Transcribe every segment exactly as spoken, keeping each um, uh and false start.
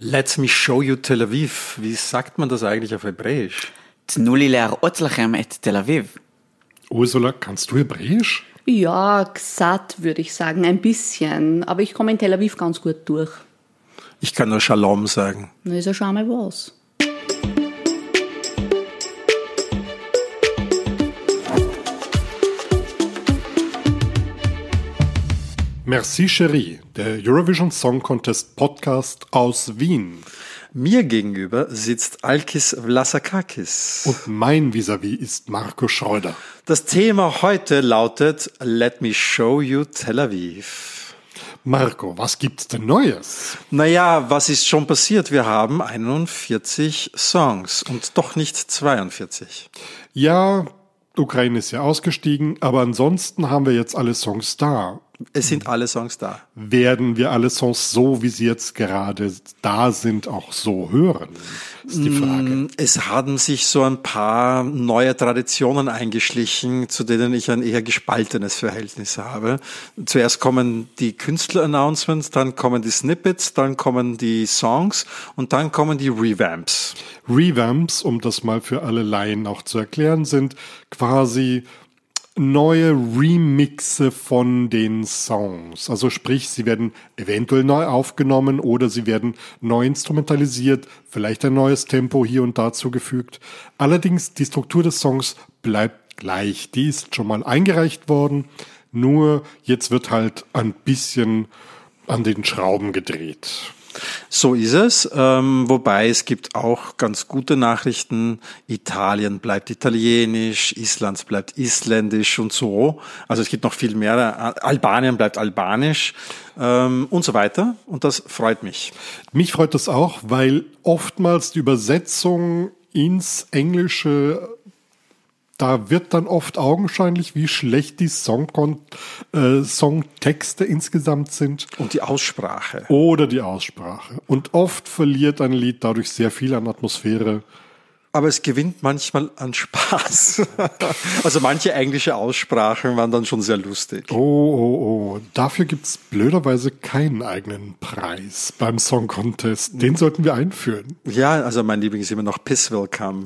Let me show you Tel Aviv. Wie sagt man das eigentlich auf Hebräisch? תנו לי להראות לכם את תל אביב. Ursula, kannst du Hebräisch? Ja, gsat würde ich sagen, ein bisschen. Aber ich komme in Tel Aviv ganz gut durch. Ich kann nur Shalom sagen. Na, ist ja schon mal was. Merci Cherie, der Eurovision Song Contest Podcast aus Wien. Mir gegenüber sitzt Alkis Vlasakakis. Und mein Vis-à-vis ist Marco Schröder. Das Thema heute lautet Let me show you Tel Aviv. Marco, was gibt's denn Neues? Naja, was ist schon passiert? Wir haben einundvierzig Songs und doch nicht zweiundvierzig. Ja, Ukraine ist ja ausgestiegen, aber ansonsten haben wir jetzt alle Songs da. Es sind alle Songs da. Werden wir alle Songs so, wie sie jetzt gerade da sind, auch so hören? Ist die Frage. Es haben sich so ein paar neue Traditionen eingeschlichen, zu denen ich ein eher gespaltenes Verhältnis habe. Zuerst kommen die Künstler-Announcements, dann kommen die Snippets, dann kommen die Songs und dann kommen die Revamps. Revamps, um das mal für alle Laien auch zu erklären, sind quasi neue Remixe von den Songs. Also sprich, sie werden eventuell neu aufgenommen oder sie werden neu instrumentalisiert, vielleicht ein neues Tempo hier und da zugefügt. Allerdings, die Struktur des Songs bleibt gleich. Die ist schon mal eingereicht worden, nur jetzt wird halt ein bisschen an den Schrauben gedreht. So ist es, ähm, wobei es gibt auch ganz gute Nachrichten. Italien bleibt italienisch, Island bleibt isländisch und so. Also es gibt noch viel mehr. Albanien bleibt albanisch ähm, und so weiter. Und das freut mich. Mich freut das auch, weil oftmals die Übersetzung ins Englische, da wird dann oft augenscheinlich, wie schlecht die Song- äh, Songtexte insgesamt sind. Und die Aussprache. Oder die Aussprache. Und oft verliert ein Lied dadurch sehr viel an Atmosphäre. Aber es gewinnt manchmal an Spaß. Also manche englische Aussprachen waren dann schon sehr lustig. Oh, oh, oh. Dafür gibt's blöderweise keinen eigenen Preis beim Song Contest. Den sollten wir einführen. Ja, also mein Liebling ist immer noch Piss Welcome.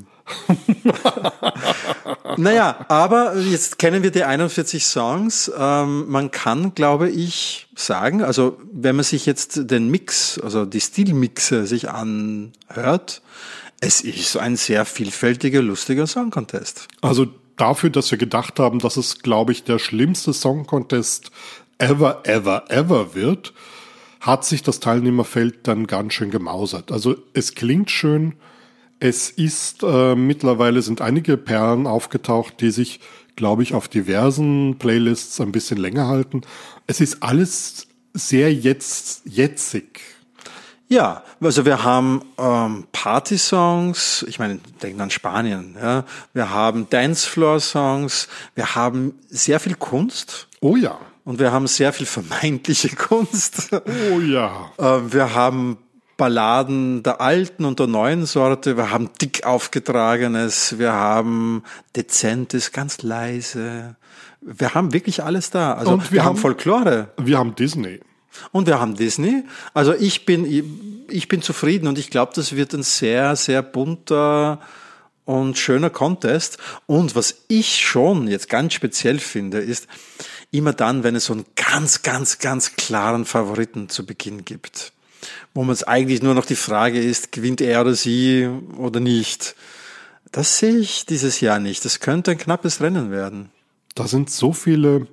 Naja, aber jetzt kennen wir die einundvierzig Songs. Ähm, man kann, glaube ich, sagen, also wenn man sich jetzt den Mix, also die Stilmixe sich anhört, es ist ein sehr vielfältiger, lustiger Song Contest. Also dafür, dass wir gedacht haben, dass es, glaube ich, der schlimmste Song Contest ever, ever, ever wird, hat sich das Teilnehmerfeld dann ganz schön gemausert. Also es klingt schön. Es ist, äh, mittlerweile sind einige Perlen aufgetaucht, die sich, glaube ich, auf diversen Playlists ein bisschen länger halten. Es ist alles sehr jetzt, jetzig. Ja, also wir haben ähm, Party-Songs, ich meine, denken an Spanien, ja. Wir haben Dancefloor-Songs, wir haben sehr viel Kunst. Oh ja. Und wir haben sehr viel vermeintliche Kunst. Oh ja. Äh, wir haben Balladen der alten und der neuen Sorte, wir haben dick aufgetragenes, wir haben dezentes, ganz leise. Wir haben wirklich alles da. Also und wir, wir haben, haben Folklore. Wir haben Disney. Und wir haben Disney. Also ich bin, ich bin zufrieden und ich glaube, das wird ein sehr, sehr bunter und schöner Contest. Und was ich schon jetzt ganz speziell finde, ist immer dann, wenn es so einen ganz, ganz, ganz klaren Favoriten zu Beginn gibt, wo man es eigentlich nur noch die Frage ist, gewinnt er oder sie oder nicht. Das sehe ich dieses Jahr nicht. Das könnte ein knappes Rennen werden. Da sind so viele,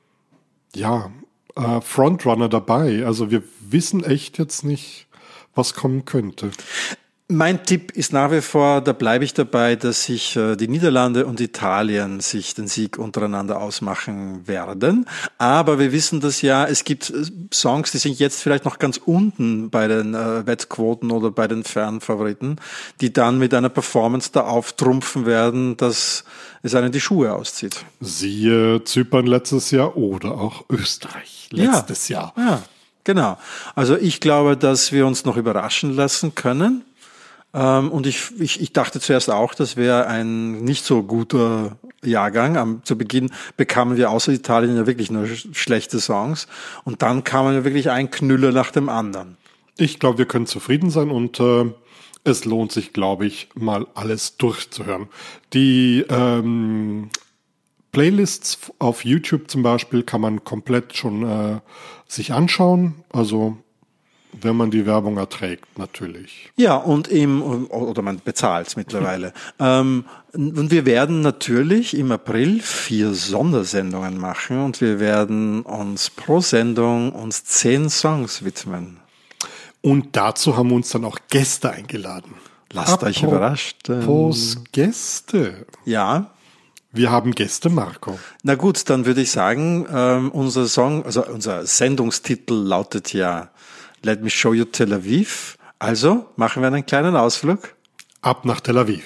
ja, äh, Frontrunner dabei. Also wir wissen echt jetzt nicht, was kommen könnte. Mein Tipp ist nach wie vor, da bleibe ich dabei, dass sich äh, die Niederlande und Italien sich den Sieg untereinander ausmachen werden. Aber wir wissen das ja, es gibt äh, Songs, die sind jetzt vielleicht noch ganz unten bei den äh, Wettquoten oder bei den Fernfavoriten, die dann mit einer Performance da auftrumpfen werden, dass es einen die Schuhe auszieht. Siehe Zypern letztes Jahr oder auch Österreich letztes ja, Jahr. Ja, genau. Also ich glaube, dass wir uns noch überraschen lassen können. Und ich, ich, ich dachte zuerst auch, das wäre ein nicht so guter Jahrgang. Am, zu Beginn bekamen wir außer Italien ja wirklich nur sch- schlechte Songs. Und dann kamen ja wirklich ein Knüller nach dem anderen. Ich glaube, wir können zufrieden sein und äh, es lohnt sich, glaube ich, mal alles durchzuhören. Die ähm, Playlists auf YouTube zum Beispiel kann man komplett schon äh, sich anschauen. Also wenn man die Werbung erträgt, natürlich. Ja, und im, oder man bezahlt es mittlerweile. ähm, und wir werden natürlich im April vier Sondersendungen machen und wir werden uns pro Sendung uns zehn Songs widmen. Und dazu haben wir uns dann auch Gäste eingeladen. Lasst Apropos euch überrascht. Ähm, Gäste. ja. Wir haben Gäste, Marco. Na gut, dann würde ich sagen, ähm, unser Song, also unser Sendungstitel lautet ja Let me show you Tel Aviv. Also machen wir einen kleinen Ausflug. Ab nach Tel Aviv.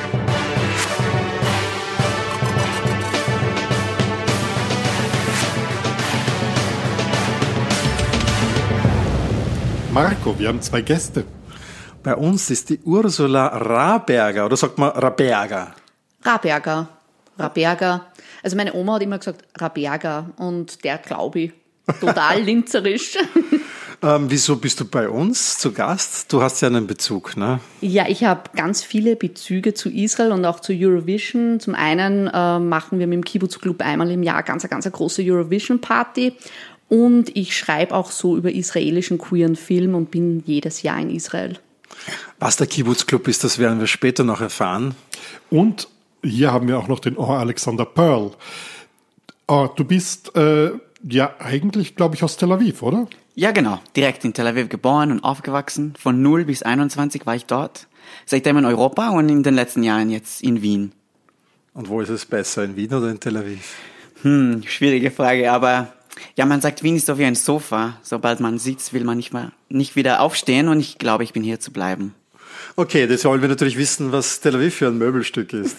Marco, wir haben zwei Gäste. Bei uns ist die Ursula Raberger, oder sagt man Raberger? Raberger. Raberger. Also meine Oma hat immer gesagt Raberger und der glaube ich. Total linzerisch. Ähm, wieso bist du bei uns zu Gast? Du hast ja einen Bezug, ne? Ja, ich habe ganz viele Bezüge zu Israel und auch zu Eurovision. Zum einen äh, machen wir mit dem Kibbutz Club einmal im Jahr ganz, ganz eine große Eurovision-Party. Und ich schreibe auch so über israelischen queeren Film und bin jedes Jahr in Israel. Was der Kibbutz Club ist, das werden wir später noch erfahren. Und hier haben wir auch noch den Or Alexander Pearl. Oh, du bist äh, ja eigentlich, glaube ich, aus Tel Aviv, oder? Ja, genau. Direkt in Tel Aviv geboren und aufgewachsen. Von null bis einundzwanzig war ich dort. Seitdem in Europa und in den letzten Jahren jetzt in Wien. Und wo ist es besser, in Wien oder in Tel Aviv? Hm, schwierige Frage, aber ja, man sagt, Wien ist so wie ein Sofa. Sobald man sitzt, will man nicht mehr, nicht wieder aufstehen und ich glaube, ich bin hier zu bleiben. Okay, das wollen wir natürlich wissen, was Tel Aviv für ein Möbelstück ist.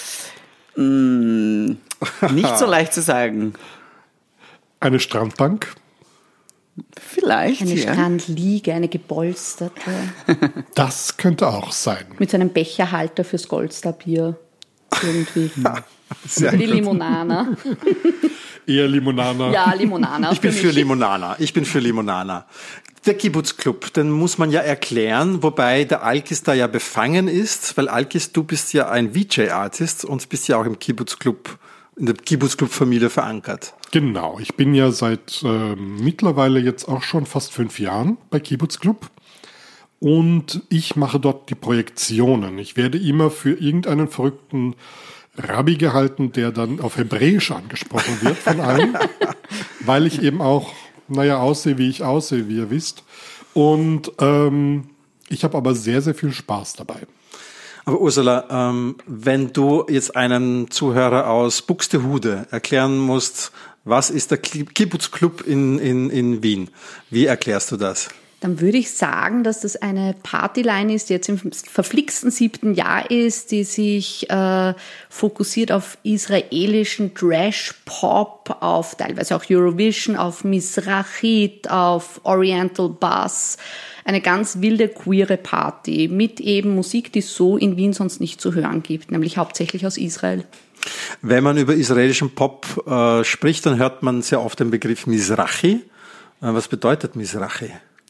Hm, nicht so leicht zu sagen. Eine Strandbank. Vielleicht, Eine ja. Strandliege, eine gepolsterte. Das könnte auch sein. Mit so einem Becherhalter fürs Goldstar-Bier. Irgendwie. Sehr Für die gut. Limonana. Eher Limonana. Ja, Limonana. Ich bin für für mich. Limonana. Ich bin für Limonana. Der Kibbutz Club, den muss man ja erklären, wobei der Alkis da ja befangen ist, weil Alkis, du bist ja ein V J-Artist und bist ja auch im Kibbutz Club, in der Kibbutz Club-Familie verankert. Genau, ich bin ja seit äh, mittlerweile jetzt auch schon fast fünf Jahren bei Kibbutz Club und ich mache dort die Projektionen. Ich werde immer für irgendeinen verrückten Rabbi gehalten, der dann auf Hebräisch angesprochen wird von allen, weil ich eben auch, naja, aussehe, wie ich aussehe, wie ihr wisst. Und ähm, ich habe aber sehr, sehr viel Spaß dabei. Aber Ursula, ähm, wenn du jetzt einem Zuhörer aus Buxtehude erklären musst, was ist der Kibbutz Club in, in, in Wien, wie erklärst du das? Dann würde ich sagen, dass das eine Partyline ist, die jetzt im verflixten siebten Jahr ist, die sich äh, fokussiert auf israelischen Trash-Pop, auf teilweise auch Eurovision, auf Mizrachit, auf Oriental Bass. Eine ganz wilde, queere Party mit eben Musik, die es so in Wien sonst nicht zu hören gibt, nämlich hauptsächlich aus Israel. Wenn man über israelischen Pop äh, spricht, dann hört man sehr oft den Begriff Mizrachi. Äh, was bedeutet Mizrachi?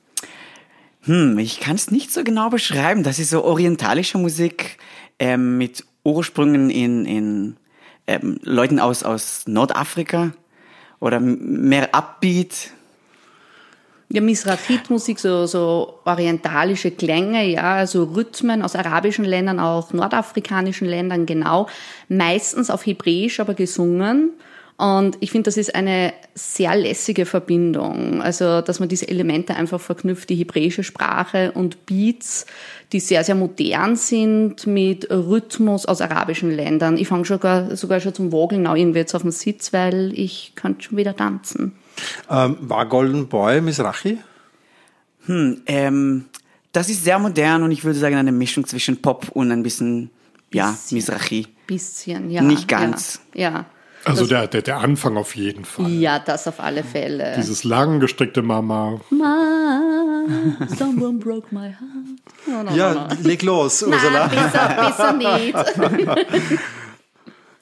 Hm, ich kann es nicht so genau beschreiben. Das ist so orientalische Musik ähm, mit Ursprüngen in, in ähm, Leuten aus, aus Nordafrika oder mehr Upbeat. Ja, Mizrachit-Musik, so, so orientalische Klänge, ja, also Rhythmen aus arabischen Ländern, auch nordafrikanischen Ländern, genau. Meistens auf Hebräisch, aber gesungen. Und ich finde, das ist eine sehr lässige Verbindung. Also, dass man diese Elemente einfach verknüpft, die hebräische Sprache und Beats, die sehr, sehr modern sind, mit Rhythmus aus arabischen Ländern. Ich fange sogar, sogar schon zum Wogeln auch irgendwie jetzt auf dem Sitz, weil ich könnte schon wieder tanzen. Ähm, war Golden Boy Mizrachi? Hm, ähm, das ist sehr modern und ich würde sagen eine Mischung zwischen Pop und ein bisschen, ja, Bisschen. Mizrachi. Bisschen, ja. Nicht ganz. Ja. ja. Also Das- der, der, der Anfang auf jeden Fall. Ja, das auf alle Fälle. Dieses langgestreckte Mama. Ma, someone broke my heart. No, no, Ja, no, no. leg los, Ursula. Nein, besser, besser nicht.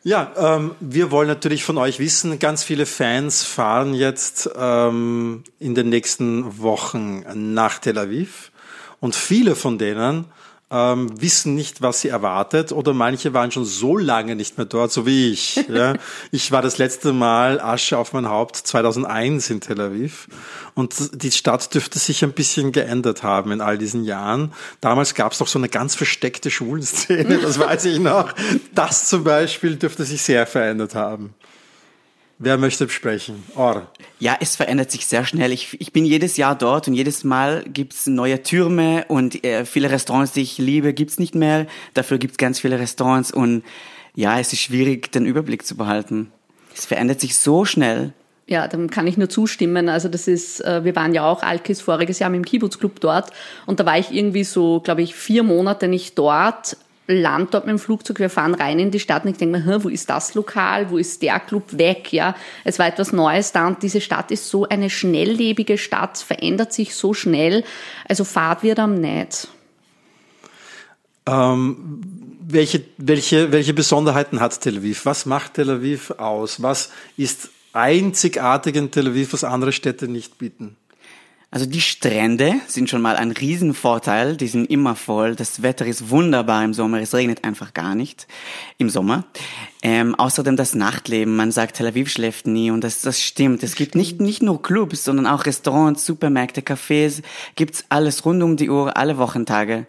Ja, ähm, wir wollen natürlich von euch wissen, ganz viele Fans fahren jetzt ähm, in den nächsten Wochen nach Tel Aviv und viele von denen ähm, wissen nicht, was sie erwartet oder manche waren schon so lange nicht mehr dort, so wie ich. Ja. Ich war das letzte Mal, Asche auf mein Haupt, zweitausendeins in Tel Aviv und die Stadt dürfte sich ein bisschen geändert haben in all diesen Jahren. Damals gab es doch so eine ganz versteckte Schwulenszene, das weiß ich noch. Das zum Beispiel dürfte sich sehr verändert haben. Wer möchte sprechen? Or. Ja, es verändert sich sehr schnell. Ich, ich bin jedes Jahr dort und jedes Mal gibt's neue Türme und äh, viele Restaurants, die ich liebe, gibt's nicht mehr. Dafür gibt's ganz viele Restaurants und ja, es ist schwierig, den Überblick zu behalten. Es verändert sich so schnell. Ja, dem kann ich nur zustimmen. Also das ist, wir waren ja auch Alkis voriges Jahr mit dem Kibbutz-Club dort und da war ich irgendwie so, glaube ich, vier Monate nicht dort. Land dort mit dem Flugzeug, wir fahren rein in die Stadt und ich denke mir, wo ist das Lokal, wo ist der Club, weg, ja. Es war etwas Neues da und diese Stadt ist so eine schnelllebige Stadt, verändert sich so schnell, also Fahrt wird am nicht. Ähm, welche, welche, welche Besonderheiten hat Tel Aviv? Was macht Tel Aviv aus? Was ist einzigartig in Tel Aviv, was andere Städte nicht bieten? Also die Strände sind schon mal ein Riesenvorteil, die sind immer voll, das Wetter ist wunderbar im Sommer, es regnet einfach gar nicht im Sommer. Ähm, außerdem das Nachtleben, man sagt, Tel Aviv schläft nie und das, das stimmt. Es gibt nicht, nicht nur Clubs, sondern auch Restaurants, Supermärkte, Cafés, gibt's alles rund um die Uhr, alle Wochentage.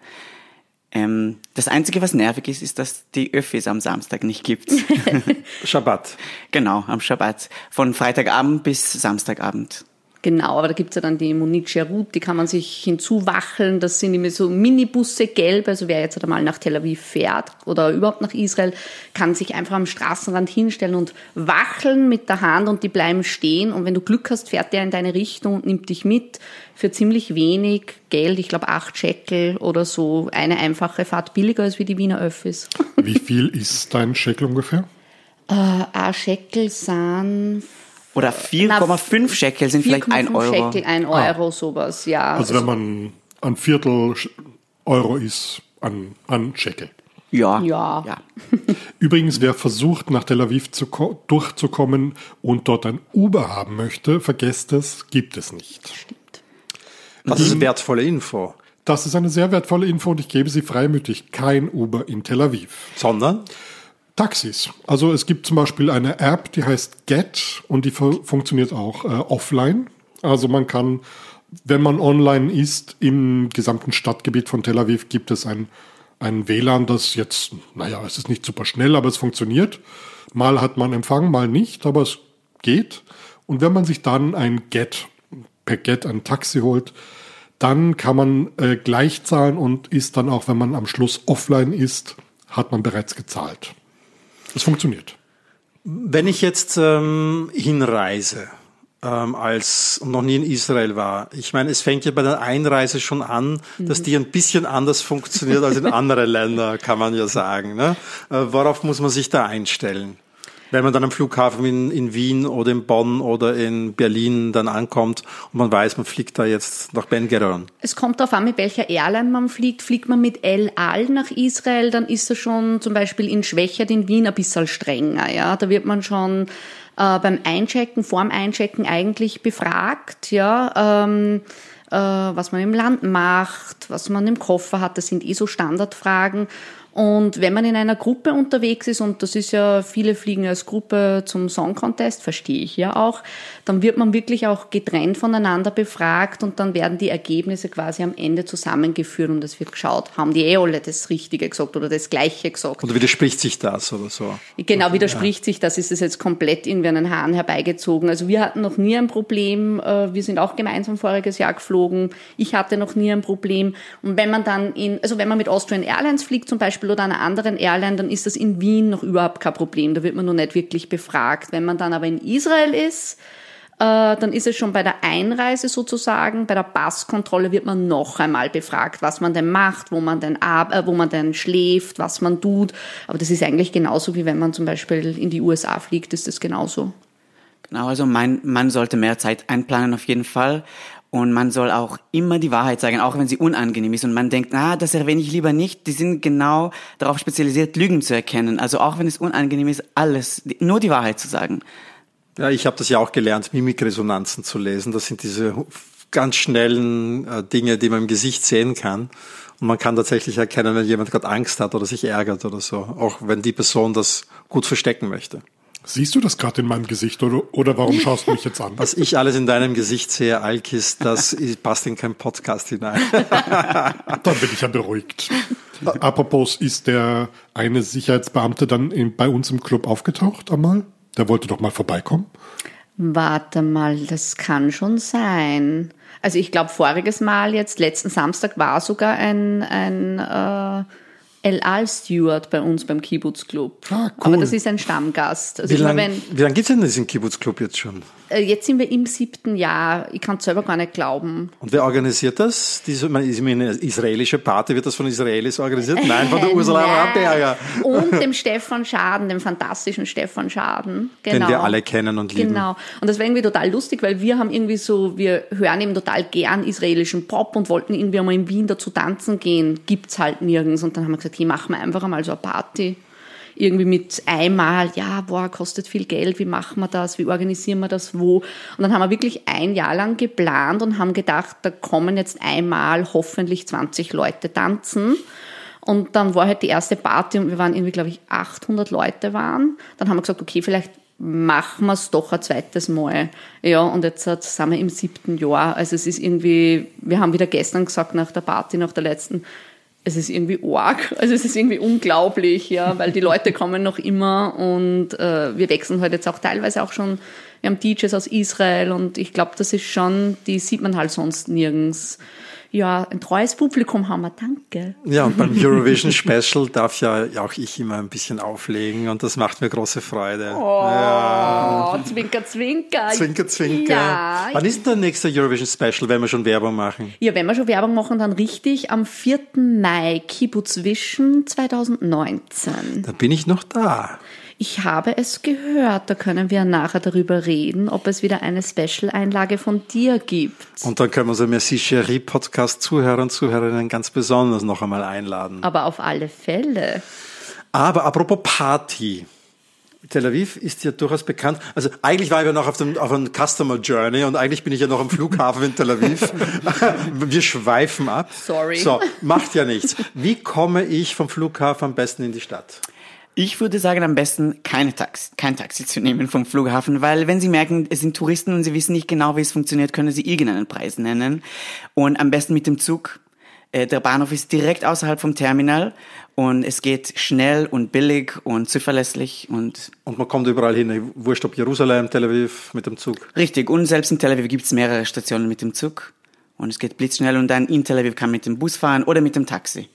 Ähm, das Einzige, was nervig ist, ist, dass die Öffis am Samstag nicht gibt. Schabbat. Genau, am Schabbat. Von Freitagabend bis Samstagabend. Genau, aber da gibt's ja dann die Munitsche Route, die kann man sich hinzuwacheln. Das sind immer so Minibusse, gelb. Also wer jetzt einmal nach Tel Aviv fährt oder überhaupt nach Israel, kann sich einfach am Straßenrand hinstellen und wacheln mit der Hand und die bleiben stehen. Und wenn du Glück hast, fährt der in deine Richtung und nimmt dich mit für ziemlich wenig Geld. Ich glaube acht Shekel oder so. Eine einfache Fahrt billiger als wie die Wiener Öffis. Wie viel ist dein Shekel ungefähr? Äh, ein Shekel sind... Oder vier Komma fünf Shekel sind vielleicht ein Euro. vier Komma fünf Shekel, ein Euro, ah. sowas, ja. Also wenn man ein Viertel Euro ist an, an Shekel. Ja. Ja. ja. Übrigens, wer versucht, nach Tel Aviv zu, durchzukommen und dort ein Uber haben möchte, vergesst es, gibt es nicht. Stimmt. Das ist eine wertvolle Info. Das ist eine sehr wertvolle Info und ich gebe sie freimütig. Kein Uber in Tel Aviv. Sondern? Taxis. Also es gibt zum Beispiel eine App, die heißt Get und die fu- funktioniert auch äh, offline. Also man kann, wenn man online ist, im gesamten Stadtgebiet von Tel Aviv gibt es ein, ein W L A N, das jetzt, naja, es ist nicht super schnell, aber es funktioniert. Mal hat man Empfang, mal nicht, aber es geht. Und wenn man sich dann ein Get, per Get ein Taxi holt, dann kann man äh, gleich zahlen und ist dann auch, wenn man am Schluss offline ist, hat man bereits gezahlt. Es funktioniert. Wenn ich jetzt ähm, hinreise, ähm, als und noch nie in Israel war, ich meine, es fängt ja bei der Einreise schon an, mhm. dass die ein bisschen anders funktioniert als in anderen Ländern, kann man ja sagen. Ne? Äh, worauf muss man sich da einstellen? Wenn man dann am Flughafen in, in Wien oder in Bonn oder in Berlin dann ankommt und man weiß, man fliegt da jetzt nach Ben Gurion. Es kommt darauf an, mit welcher Airline man fliegt. Fliegt man mit El Al nach Israel, dann ist er schon zum Beispiel in Schwechat in Wien ein bisschen strenger. Ja, da wird man schon äh, beim Einchecken, vorm Einchecken eigentlich befragt, ja, ähm, äh, was man im Land macht, was man im Koffer hat. Das sind eh so Standardfragen. Und wenn man in einer Gruppe unterwegs ist, und das ist ja, viele fliegen als Gruppe zum Song Contest, verstehe ich ja auch, dann wird man wirklich auch getrennt voneinander befragt und dann werden die Ergebnisse quasi am Ende zusammengeführt und es wird geschaut, haben die eh alle das Richtige gesagt oder das Gleiche gesagt. Oder widerspricht sich das oder so? Genau, widerspricht ja. sich das, ist es jetzt komplett in wie einen Hahn herbeigezogen. Also wir hatten noch nie ein Problem, wir sind auch gemeinsam voriges Jahr geflogen, ich hatte noch nie ein Problem. Und wenn man dann in, also wenn man mit Austrian Airlines fliegt zum Beispiel, oder einer anderen Airline, dann ist das in Wien noch überhaupt kein Problem. Da wird man noch nicht wirklich befragt. Wenn man dann aber in Israel ist, äh, dann ist es schon bei der Einreise sozusagen, bei der Passkontrolle wird man noch einmal befragt, was man denn macht, wo man denn, ab, äh, wo man denn schläft, was man tut. Aber das ist eigentlich genauso, wie wenn man zum Beispiel in die U S A fliegt, ist das genauso. Genau, also mein, man sollte mehr Zeit einplanen auf jeden Fall. Und man soll auch immer die Wahrheit sagen, auch wenn sie unangenehm ist. Und man denkt, ah, das erwähne ich lieber nicht. Die sind genau darauf spezialisiert, Lügen zu erkennen. Also auch wenn es unangenehm ist, alles, nur die Wahrheit zu sagen. Ja, ich habe das ja auch gelernt, Mimikresonanzen zu lesen. Das sind diese ganz schnellen äh, Dinge, die man im Gesicht sehen kann. Und man kann tatsächlich erkennen, wenn jemand gerade Angst hat oder sich ärgert oder so. Auch wenn die Person das gut verstecken möchte. Siehst du das gerade in meinem Gesicht oder, oder warum schaust du mich jetzt an? Was ich alles in deinem Gesicht sehe, Alkis, das passt in keinen Podcast hinein. Dann bin ich ja beruhigt. Apropos, ist der eine Sicherheitsbeamte dann in, bei uns im Club aufgetaucht einmal? Der wollte doch mal vorbeikommen. Warte mal, das kann schon sein. Also ich glaube, voriges Mal jetzt, letzten Samstag, war sogar ein, ein äh, El Al-Steward bei uns beim Kibbutz-Club. Ah, cool. Aber das ist ein Stammgast. Also Wie lange wenn, lang gibt es denn diesen Kibbutz-Club jetzt schon? äh, jetzt sind wir im siebten Jahr. Ich kann es selber gar nicht glauben. Und wer organisiert das? Diese, man, ist eine israelische Party, wird das von Israelis organisiert? Nein, von der Äh, Ursula nein. Rabenberger. Und dem Stefan Schaden, dem fantastischen Stefan Schaden. Genau. Den wir alle kennen und lieben. Genau. Und das war irgendwie total lustig, weil wir haben irgendwie so, wir hören eben total gern israelischen Pop und wollten irgendwie einmal in Wien dazu tanzen gehen. Gibt's halt nirgends. Und dann haben wir gesagt, hey, machen wir einfach einmal so eine Party. Irgendwie mit einmal, ja, boah, kostet viel Geld, wie machen wir das, wie organisieren wir das, wo? Und dann haben wir wirklich ein Jahr lang geplant und haben gedacht, da kommen jetzt einmal hoffentlich zwanzig Leute tanzen. Und dann war halt die erste Party und wir waren irgendwie, glaube ich, achthundert Leute waren. Dann haben wir gesagt, okay, vielleicht machen wir es doch ein zweites Mal. Ja, und jetzt sind wir im siebten Jahr. Also es ist irgendwie, wir haben wieder gestern gesagt nach der Party, nach der letzten, es ist irgendwie arg, also es ist irgendwie unglaublich, ja, weil die Leute kommen noch immer und äh, wir wechseln halt jetzt auch teilweise auch schon, wir haben D Js aus Israel und ich glaube, das ist schon, die sieht man halt sonst nirgends. Ja, ein treues Publikum haben wir, danke. Ja, und beim Eurovision Special darf ja auch ich immer ein bisschen auflegen und das macht mir große Freude. Oh, ja. Zwinker, zwinker. Zwinker, zwinker. Ja. Wann ist denn der nächste Eurovision Special, wenn wir schon Werbung machen? Ja, wenn wir schon Werbung machen, dann richtig am vierten Mai, Kibbutz Vision zwanzig neunzehn. Da bin ich noch da. Ich habe es gehört, da können wir nachher darüber reden, ob es wieder eine Special-Einlage von dir gibt. Und dann können wir so Merci Chérie Podcast-Zuhörer und Zuhörerinnen ganz besonders noch einmal einladen. Aber auf alle Fälle. Aber apropos Party. Tel Aviv ist ja durchaus bekannt. Also eigentlich war ich ja noch auf dem auf einem Customer Journey und eigentlich bin ich ja noch am Flughafen in Tel Aviv. Wir schweifen ab. Sorry. So, macht ja nichts. Wie komme ich vom Flughafen am besten in die Stadt? Ich würde sagen, am besten keine Taxi, kein Taxi zu nehmen vom Flughafen, weil wenn Sie merken, es sind Touristen und Sie wissen nicht genau, wie es funktioniert, können Sie irgendeinen Preis nennen. Und am besten mit dem Zug. Der Bahnhof ist direkt außerhalb vom Terminal und es geht schnell und billig und zuverlässig und Und man kommt überall hin, wurscht ob Jerusalem, Tel Aviv, mit dem Zug. Richtig, und selbst in Tel Aviv gibt es mehrere Stationen mit dem Zug und es geht blitzschnell und dann in Tel Aviv kann man mit dem Bus fahren oder mit dem Taxi.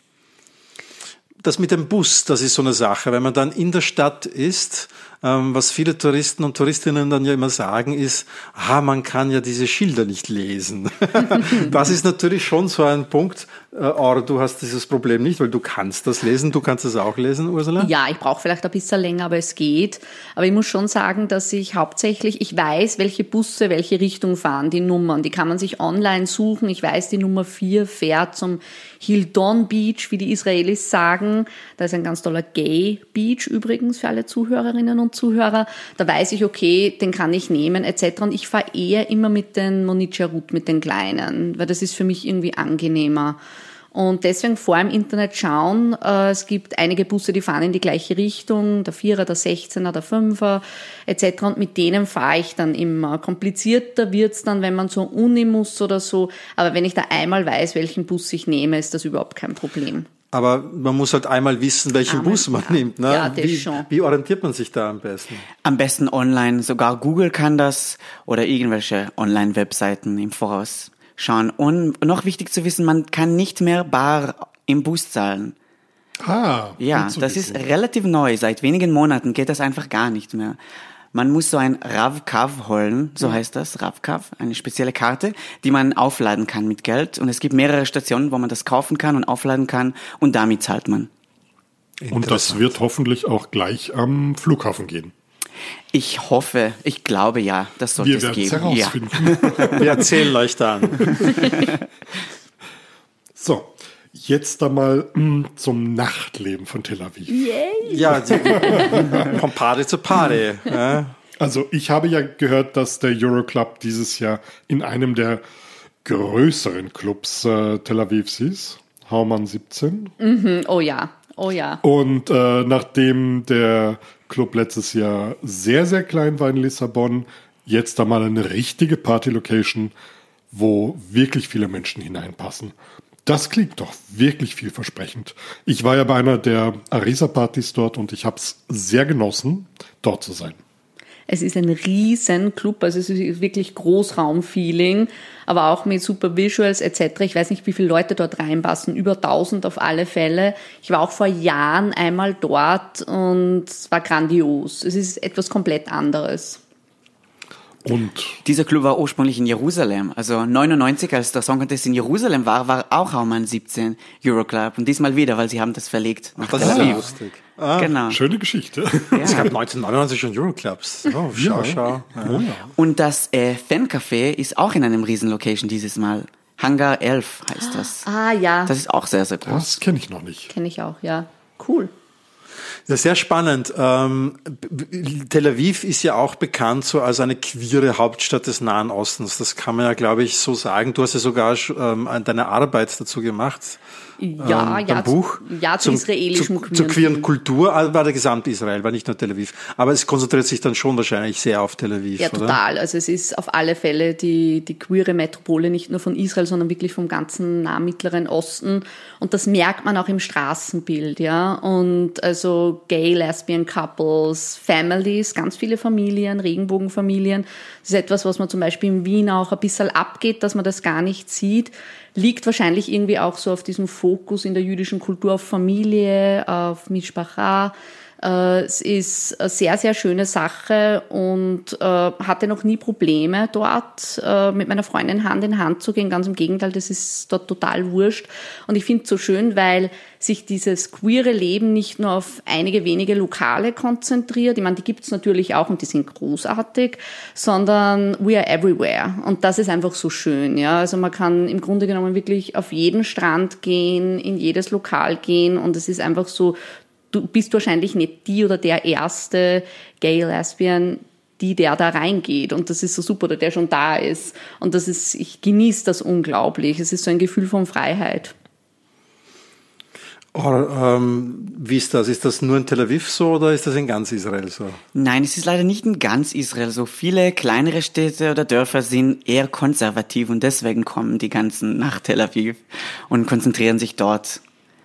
Das mit dem Bus, das ist so eine Sache. Wenn man dann in der Stadt ist, ähm, was viele Touristen und Touristinnen dann ja immer sagen, ist, ah, man kann ja diese Schilder nicht lesen. Das ist natürlich schon so ein Punkt. Äh, Or, du hast dieses Problem nicht, weil du kannst das lesen. Du kannst das auch lesen, Ursula? Ja, ich brauche vielleicht ein bisschen länger, aber es geht. Aber ich muss schon sagen, dass ich hauptsächlich, ich weiß, welche Busse welche Richtung fahren, die Nummern. Die kann man sich online suchen. Ich weiß, die Nummer vier fährt zum Hildon Beach, wie die Israelis sagen. Da ist ein ganz toller Gay Beach übrigens für alle Zuhörerinnen und Zuhörer. Da weiß ich, okay, den kann ich nehmen et cetera. Und ich fahre eher immer mit den Monicherut, mit den kleinen, weil das ist für mich irgendwie angenehmer. Und deswegen vor im Internet schauen, äh, es gibt einige Busse, die fahren in die gleiche Richtung, der Vierer, der Sechzehner, der Fünfer et cetera. Und mit denen fahre ich dann immer. Komplizierter wird's dann, wenn man zur Uni muss oder so. Aber wenn ich da einmal weiß, welchen Bus ich nehme, ist das überhaupt kein Problem. Aber man muss halt einmal wissen, welchen Einmal, Bus man ja. nimmt. Ne? Ja, das wie, schon. wie orientiert man sich da am besten? Am besten online, sogar Google kann das oder irgendwelche Online-Webseiten im Voraus schauen. Und noch wichtig zu wissen, man kann nicht mehr bar im Bus zahlen. Ah, Ja, gut zu das wissen. ist relativ neu. Seit wenigen Monaten geht das einfach gar nicht mehr. Man muss so ein Rav-Kav holen, so heißt das, Rav-Kav, eine spezielle Karte, die man aufladen kann mit Geld. Und es gibt mehrere Stationen, wo man das kaufen kann und aufladen kann und damit zahlt man. Und das wird hoffentlich auch gleich am Flughafen gehen. Ich hoffe, ich glaube ja, das sollte Wir es werden es geben. herausfinden. Ja. Wir erzählen euch dann. So, jetzt einmal mh, zum Nachtleben von Tel Aviv. Ja, die, von Party zu Party. Ja. Also ich habe ja gehört, dass der Euroclub dieses Jahr in einem der größeren Clubs äh, Tel Avivs ist, Haumann siebzehn. Mhm, oh ja, oh ja. Und äh, nachdem der Club letztes Jahr sehr, sehr klein war in Lissabon, jetzt einmal eine richtige Party-Location, wo wirklich viele Menschen hineinpassen. Das klingt doch wirklich vielversprechend. Ich war ja bei einer der Arisa-Partys dort und ich habe es sehr genossen, dort zu sein. Es ist ein riesen Club, also es ist wirklich Großraum-Feeling, aber auch mit super Visuals et cetera. Ich weiß nicht, wie viele Leute dort reinpassen, über tausend auf alle Fälle. Ich war auch vor Jahren einmal dort und es war grandios. Es ist etwas komplett anderes. Und Dieser Club war ursprünglich in Jerusalem. Also neunundneunzig, als der Song Contest in Jerusalem war, war auch Haumann siebzehn Euroclub. Und diesmal wieder, weil sie haben das verlegt nach Das Tel ist ja Aviv. lustig. Ah, Genau. schöne Geschichte. es gab neunzehnhundertneunundneunzig schon Euroclubs. Oh, schau, Ja. schau. Ja. Und das äh, Fancafé ist auch in einem Riesen-Location dieses Mal. Hangar elf heißt das. Ah ja, Das ist auch sehr, sehr groß. Das kenne ich noch nicht. kenne ich auch, ja. Cool. Das ist sehr spannend. Ähm, B- Tel Aviv ist ja auch bekannt so als eine queere Hauptstadt des Nahen Ostens. Das kann man ja, glaube ich, so sagen. Du hast ja sogar ähm, deine Arbeit dazu gemacht. Ja, ähm, ja, beim Buch. ja, zu israelischem zu, zur queeren Kultur, also war der gesamte Israel, war nicht nur Tel Aviv. Aber es konzentriert sich dann schon wahrscheinlich sehr auf Tel Aviv, Ja, oder? total. Also es ist auf alle Fälle die, die queere Metropole, nicht nur von Israel, sondern wirklich vom ganzen nahen Mittleren Osten. Und das merkt man auch im Straßenbild, ja. Und also Gay, Lesbian Couples, Families, ganz viele Familien, Regenbogenfamilien. Das ist etwas, was man zum Beispiel in Wien auch ein bisschen abgeht, dass man das gar nicht sieht. Liegt wahrscheinlich irgendwie auch so auf diesem Fokus in der jüdischen Kultur auf Familie, auf Mishpacha. Äh, es ist eine sehr, sehr schöne Sache und äh, hatte noch nie Probleme dort äh, mit meiner Freundin Hand in Hand zu gehen. Ganz im Gegenteil, das ist dort total wurscht. Und ich finde es so schön, weil sich dieses queere Leben nicht nur auf einige wenige Lokale konzentriert, ich meine, die gibt es natürlich auch und die sind großartig, sondern we are everywhere. Und das ist einfach so schön. Ja, also man kann im Grunde genommen wirklich auf jeden Strand gehen, in jedes Lokal gehen und es ist einfach so, du bist wahrscheinlich nicht die oder der erste Gay, Lesbian, die der da reingeht. Und das ist so super, oder der schon da ist. Und das ist, ich genieße das unglaublich. Es ist so ein Gefühl von Freiheit. Oh, ähm, wie ist das? Ist das nur in Tel Aviv so oder ist das in ganz Israel so? Nein, es ist leider nicht in ganz Israel so. Viele kleinere Städte oder Dörfer sind eher konservativ und deswegen kommen die ganzen nach Tel Aviv und konzentrieren sich dort.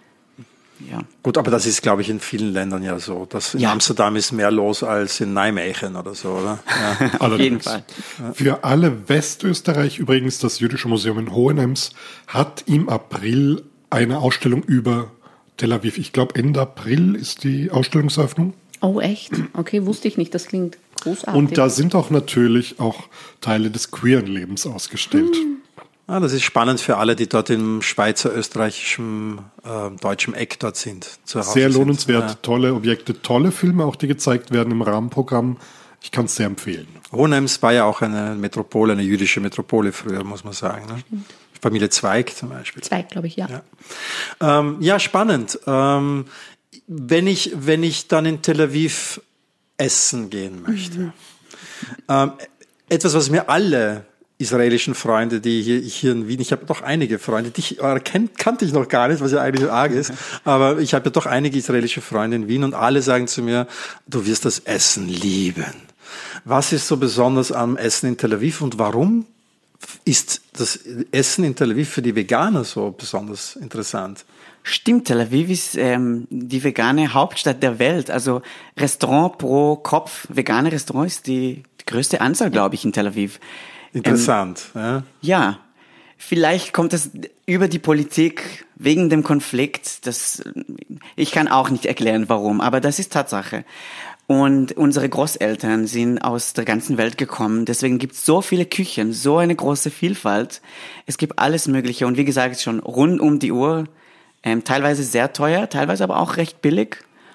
Ja. Gut, aber das ist, glaube ich, in vielen Ländern ja so. Das in Ja. Amsterdam ist mehr los als in Nijmegen oder so, oder? Ja. Auf jeden Fall. Für alle Westösterreich übrigens, das Jüdische Museum in Hohenems hat im April eine Ausstellung über Tel Aviv. Ich glaube, Ende April ist die Ausstellungseröffnung. Oh, echt? Okay, wusste ich nicht. Das klingt großartig. Und da sind auch natürlich auch Teile des queeren Lebens ausgestellt. Ah, das ist spannend für alle, die dort im Schweizer, österreichischen, äh, deutschen Eck dort sind. Zu Hause Sehr sind. lohnenswert, Ja. tolle Objekte, tolle Filme auch, die gezeigt werden im Rahmenprogramm. Ich kann es sehr empfehlen. Hohenems war ja auch eine Metropole, eine jüdische Metropole früher, muss man sagen. Ne? Familie Zweig zum Beispiel. Zwei, glaube ich, ja. Ja, ähm, ja spannend. Ähm, wenn ich, wenn ich dann in Tel Aviv essen gehen möchte, Mhm. ähm, etwas, was mir alle israelischen Freunde, die hier, hier in Wien, ich habe doch einige Freunde, die ich, äh, kennt, kannte ich noch gar nicht, was ja eigentlich arg ist, aber ich habe ja doch einige israelische Freunde in Wien und alle sagen zu mir, du wirst das Essen lieben. Was ist so besonders am Essen in Tel Aviv und warum ist das Essen in Tel Aviv für die Veganer so besonders interessant? Stimmt, Tel Aviv ist ähm, die vegane Hauptstadt der Welt. Also Restaurant pro Kopf, vegane Restaurant ist die, die größte Anzahl, glaube ich, in Tel Aviv. Interessant. Ähm, ja. Ja, vielleicht kommt es über die Politik wegen dem Konflikt. Das, ich kann auch nicht erklären, warum, aber das ist Tatsache. Und unsere Großeltern sind aus der ganzen Welt gekommen. Deswegen gibt es so viele Küchen, so eine große Vielfalt. Es gibt alles Mögliche. Und wie gesagt, schon rund um die Uhr, ähm, teilweise sehr teuer, teilweise aber auch recht billig.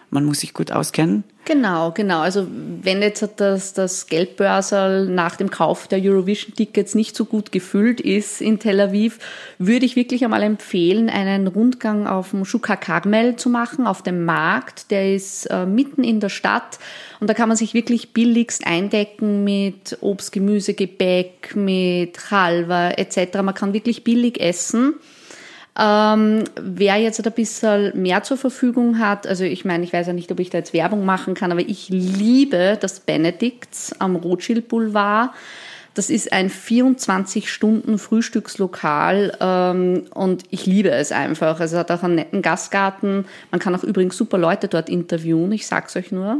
man muss sich gut auskennen. Genau, genau. Also wenn jetzt das, das Geldbörserl nach dem Kauf der Eurovision-Tickets nicht so gut gefüllt ist in Tel Aviv, würde ich wirklich einmal empfehlen, einen Rundgang auf dem Shuka Carmel zu machen, auf dem Markt. Der ist äh, mitten in der Stadt und da kann man sich wirklich billigst eindecken mit Obst, Gemüse, Gebäck, mit Halva et cetera. Man kann wirklich billig essen. Ähm, wer jetzt ein bisschen mehr zur Verfügung hat, also ich meine, ich weiß ja nicht, ob ich da jetzt Werbung machen kann, aber ich liebe das Benedikts am Rothschild Boulevard. Das ist ein vierundzwanzig Stunden Frühstückslokal ähm, und ich liebe es einfach. Also es hat auch einen netten Gastgarten. Man kann auch übrigens super Leute dort interviewen, ich sag's euch nur.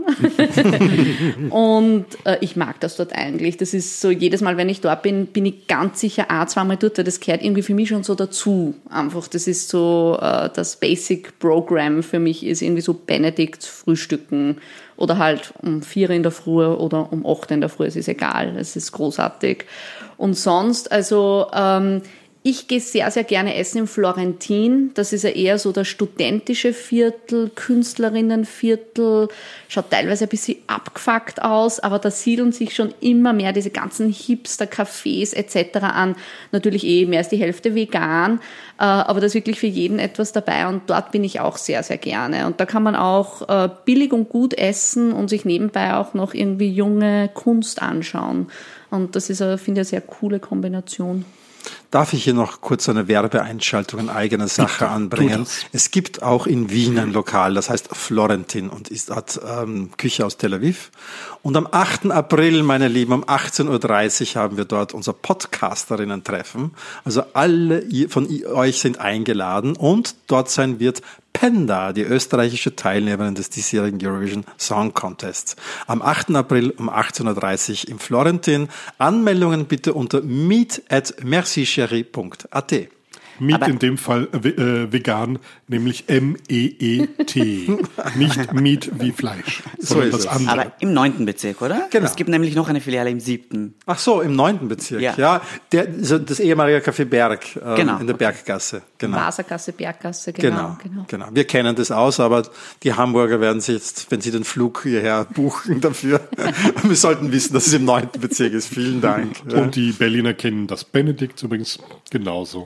Und äh, ich mag das dort eigentlich. Das ist so, jedes Mal, wenn ich dort bin, bin ich ganz sicher ein, zweimal dort, weil das gehört irgendwie für mich schon so dazu. Einfach, das ist so, äh, das Basic Program für mich ist irgendwie so Benedikts Frühstücken. Oder halt um vier in der Früh oder um acht in der Früh, es ist egal, es ist großartig. Und sonst, also ähm, ich gehe sehr, sehr gerne essen im Florentin. Das ist ja eher so das studentische Viertel, Künstlerinnenviertel, schaut teilweise ein bisschen abgefuckt aus, aber da siedeln sich schon immer mehr diese ganzen Hipster-Cafés et cetera an. Natürlich eh mehr als die Hälfte vegan, äh, aber da ist wirklich für jeden etwas dabei und dort bin ich auch sehr, sehr gerne. Und da kann man auch äh, billig und gut essen und sich nebenbei auch noch irgendwie junge Kunst anschauen. Und das ist, äh, finde ich, eine sehr coole Kombination. Darf ich hier noch kurz eine Werbeeinschaltung in eigener Sache anbringen? Es gibt auch in Wien ein Lokal, das heißt Florentin und ist, hat ähm, Küche aus Tel Aviv. Und am achten April, meine Lieben, um achtzehn Uhr dreißig haben wir dort unser Podcasterinnen-Treffen. Also alle von euch sind eingeladen und dort sein wird Penda, die österreichische Teilnehmerin des diesjährigen Eurovision Song Contests. Am achten April um achtzehn Uhr dreißig im Florentin. Anmeldungen bitte unter meet at mercicherie punkt a t. Meat Aber in dem Fall äh, vegan, nämlich M E E T. Nicht Meat wie Fleisch, sondern ist das es. andere. Aber im neunten Bezirk, oder? Genau. Es gibt nämlich noch eine Filiale im siebten. Ach so, im neunten Bezirk. Ja. Ja, der, so das ehemalige Café Berg ähm, Genau. in der Berggasse. Genau. Wassergasse, Berggasse, genau, Genau, genau. genau. Wir kennen das aus, aber die Hamburger werden sich jetzt, wenn sie den Flug hierher buchen dafür, wir sollten wissen, dass es im neunten Bezirk ist. Vielen Dank. Ja. Und die Berliner kennen das Benedikt übrigens genauso.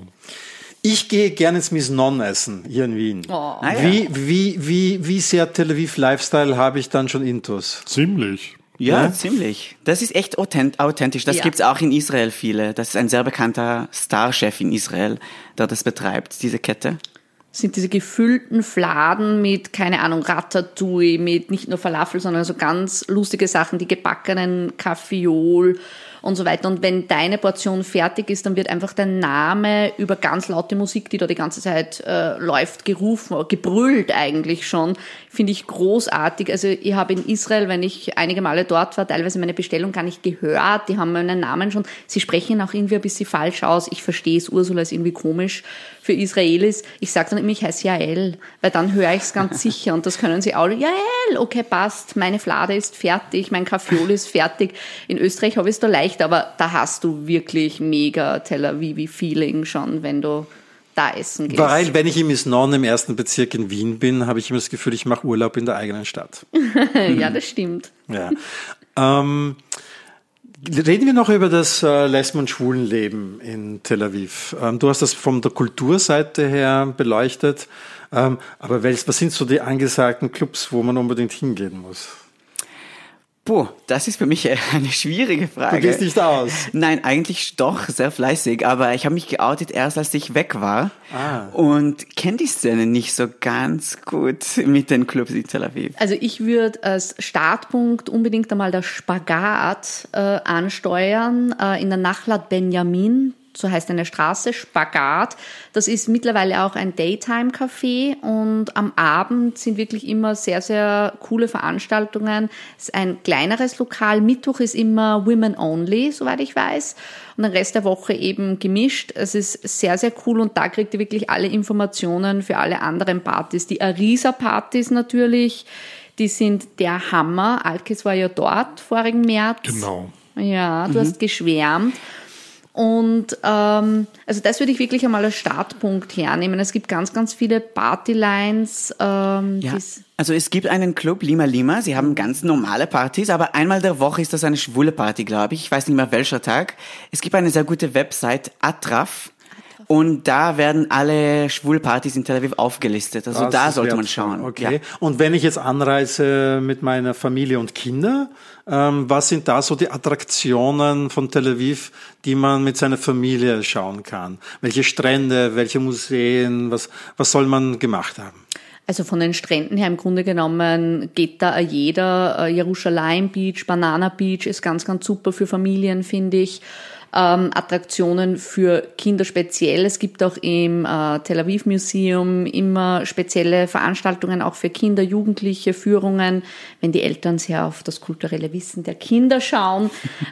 Ich gehe gerne ins Miss Non essen, hier in Wien. Oh. Ah, ja. Wie, wie, wie, wie sehr Tel Aviv Lifestyle habe ich dann schon intus? Ziemlich. Ja, Ja? ziemlich. Das ist echt authent- authentisch. Das Ja. gibt's auch in Israel viele. Das ist ein sehr bekannter Starchef in Israel, der das betreibt, diese Kette. Sind diese gefüllten Fladen mit, keine Ahnung, Ratatouille, mit nicht nur Falafel, sondern so ganz lustige Sachen, die gebackenen Kaffeeol und so weiter. Und wenn deine Portion fertig ist, dann wird einfach dein Name über ganz laute Musik, die da die ganze Zeit äh, läuft, gerufen, gebrüllt eigentlich schon. Finde ich großartig. Also ich habe in Israel, wenn ich einige Male dort war, teilweise meine Bestellung gar nicht gehört. Die haben meinen Namen schon. Sie sprechen auch irgendwie ein bisschen falsch aus. Ich verstehe es, Ursula ist irgendwie komisch für Israelis. Ich sage dann immer, ich heiße Jael, weil dann höre ich es ganz sicher. Und das können sie auch. Jael, okay, passt. Meine Flade ist fertig, mein Kaffeeol ist fertig. In Österreich habe ich es da leicht, aber da hast du wirklich mega Tel Aviv-Feeling schon, wenn du da essen gehst. Weil, wenn ich im Miss Non im ersten Bezirk in Wien bin, habe ich immer das Gefühl, ich mache Urlaub in der eigenen Stadt. Ja, das stimmt. Ja. ähm, reden wir noch über das äh, Lesben- und Schwulenleben in Tel Aviv. Ähm, du hast das von der Kulturseite her beleuchtet. Ähm, aber welches, was sind so die angesagten Clubs, wo man unbedingt hingehen muss? Puh, das ist für mich eine schwierige Frage. Du gehst nicht aus. Nein, eigentlich doch, sehr fleißig, aber ich habe mich geoutet erst, als ich weg war Ah. und kenne die Szene nicht so ganz gut mit den Clubs in Tel Aviv. Also ich würde als Startpunkt unbedingt einmal das Spagat äh, ansteuern äh, in der Nachlat Benjamin. So heißt eine Straße, Spagat. Das ist mittlerweile auch ein Daytime-Café und am Abend sind wirklich immer sehr, sehr coole Veranstaltungen. Es ist ein kleineres Lokal. Mittwoch ist immer Women Only, soweit ich weiß. Und den Rest der Woche eben gemischt. Es ist sehr, sehr cool und da kriegt ihr wirklich alle Informationen für alle anderen Partys. Die Arisa-Partys natürlich, die sind der Hammer. Alkes war ja dort vorigen März. Genau. Ja, du hast geschwärmt. Und ähm, also das würde ich wirklich einmal als Startpunkt hernehmen. Es gibt ganz, ganz viele Partylines. Ähm, ja, also es gibt einen Club, Lima Lima, sie haben ganz normale Partys, aber einmal der Woche ist das eine schwule Party, glaube ich. Ich weiß nicht mehr welcher Tag. Es gibt eine sehr gute Website, Atraf. Und da werden alle Schwulpartys in Tel Aviv aufgelistet. Also das da sollte man schauen. Okay. Ja. Und wenn ich jetzt anreise mit meiner Familie und Kinder, ähm, was sind da so die Attraktionen von Tel Aviv, die man mit seiner Familie schauen kann? Welche Strände, welche Museen, was, was soll man gemacht haben? Also von den Stränden her im Grunde genommen geht da jeder. Jerusalem Beach, Banana Beach ist ganz, ganz super für Familien, finde ich. Ähm, Attraktionen für Kinder speziell. Es gibt auch im äh, Tel Aviv Museum immer spezielle Veranstaltungen auch für Kinder, Jugendliche, Führungen, wenn die Eltern sehr auf das kulturelle Wissen der Kinder schauen.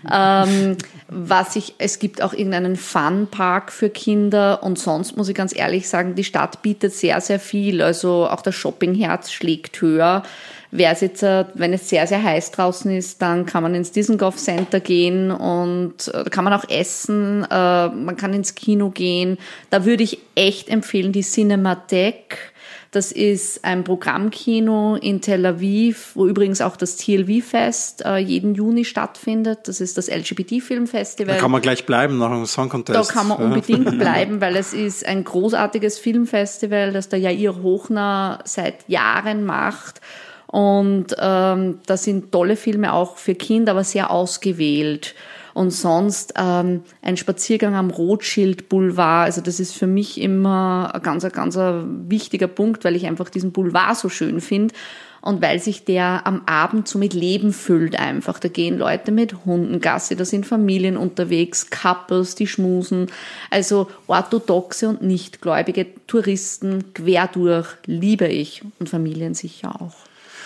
ähm, was ich, es gibt auch irgendeinen Funpark für Kinder und sonst muss ich ganz ehrlich sagen, die Stadt bietet sehr, sehr viel. Also auch das Shoppingherz schlägt höher. Wer es jetzt, wenn es sehr, sehr heiß draußen ist, dann kann man ins Dizengoff Center gehen und da kann man auch essen, man kann ins Kino gehen. Da würde ich echt empfehlen, die Cinematheque. Das ist ein Programmkino in Tel Aviv, wo übrigens auch das T L V-Fest jeden Juni stattfindet. Das ist das L G B T-Filmfestival. Da kann man gleich bleiben nach dem Song Contest. Da kann man unbedingt bleiben, weil es ist ein großartiges Filmfestival, das der Jair Hochner seit Jahren macht. Und ähm, da sind tolle Filme auch für Kinder, aber sehr ausgewählt. Und sonst ähm, ein Spaziergang am Rothschild Boulevard, also das ist für mich immer ein ganz, ein ganz ein wichtiger Punkt, weil ich einfach diesen Boulevard so schön finde und weil sich der am Abend so mit Leben füllt einfach. Da gehen Leute mit Hunden Gassi, da sind Familien unterwegs, Couples, die schmusen, also orthodoxe und nichtgläubige Touristen quer durch, liebe ich und Familien sicher auch.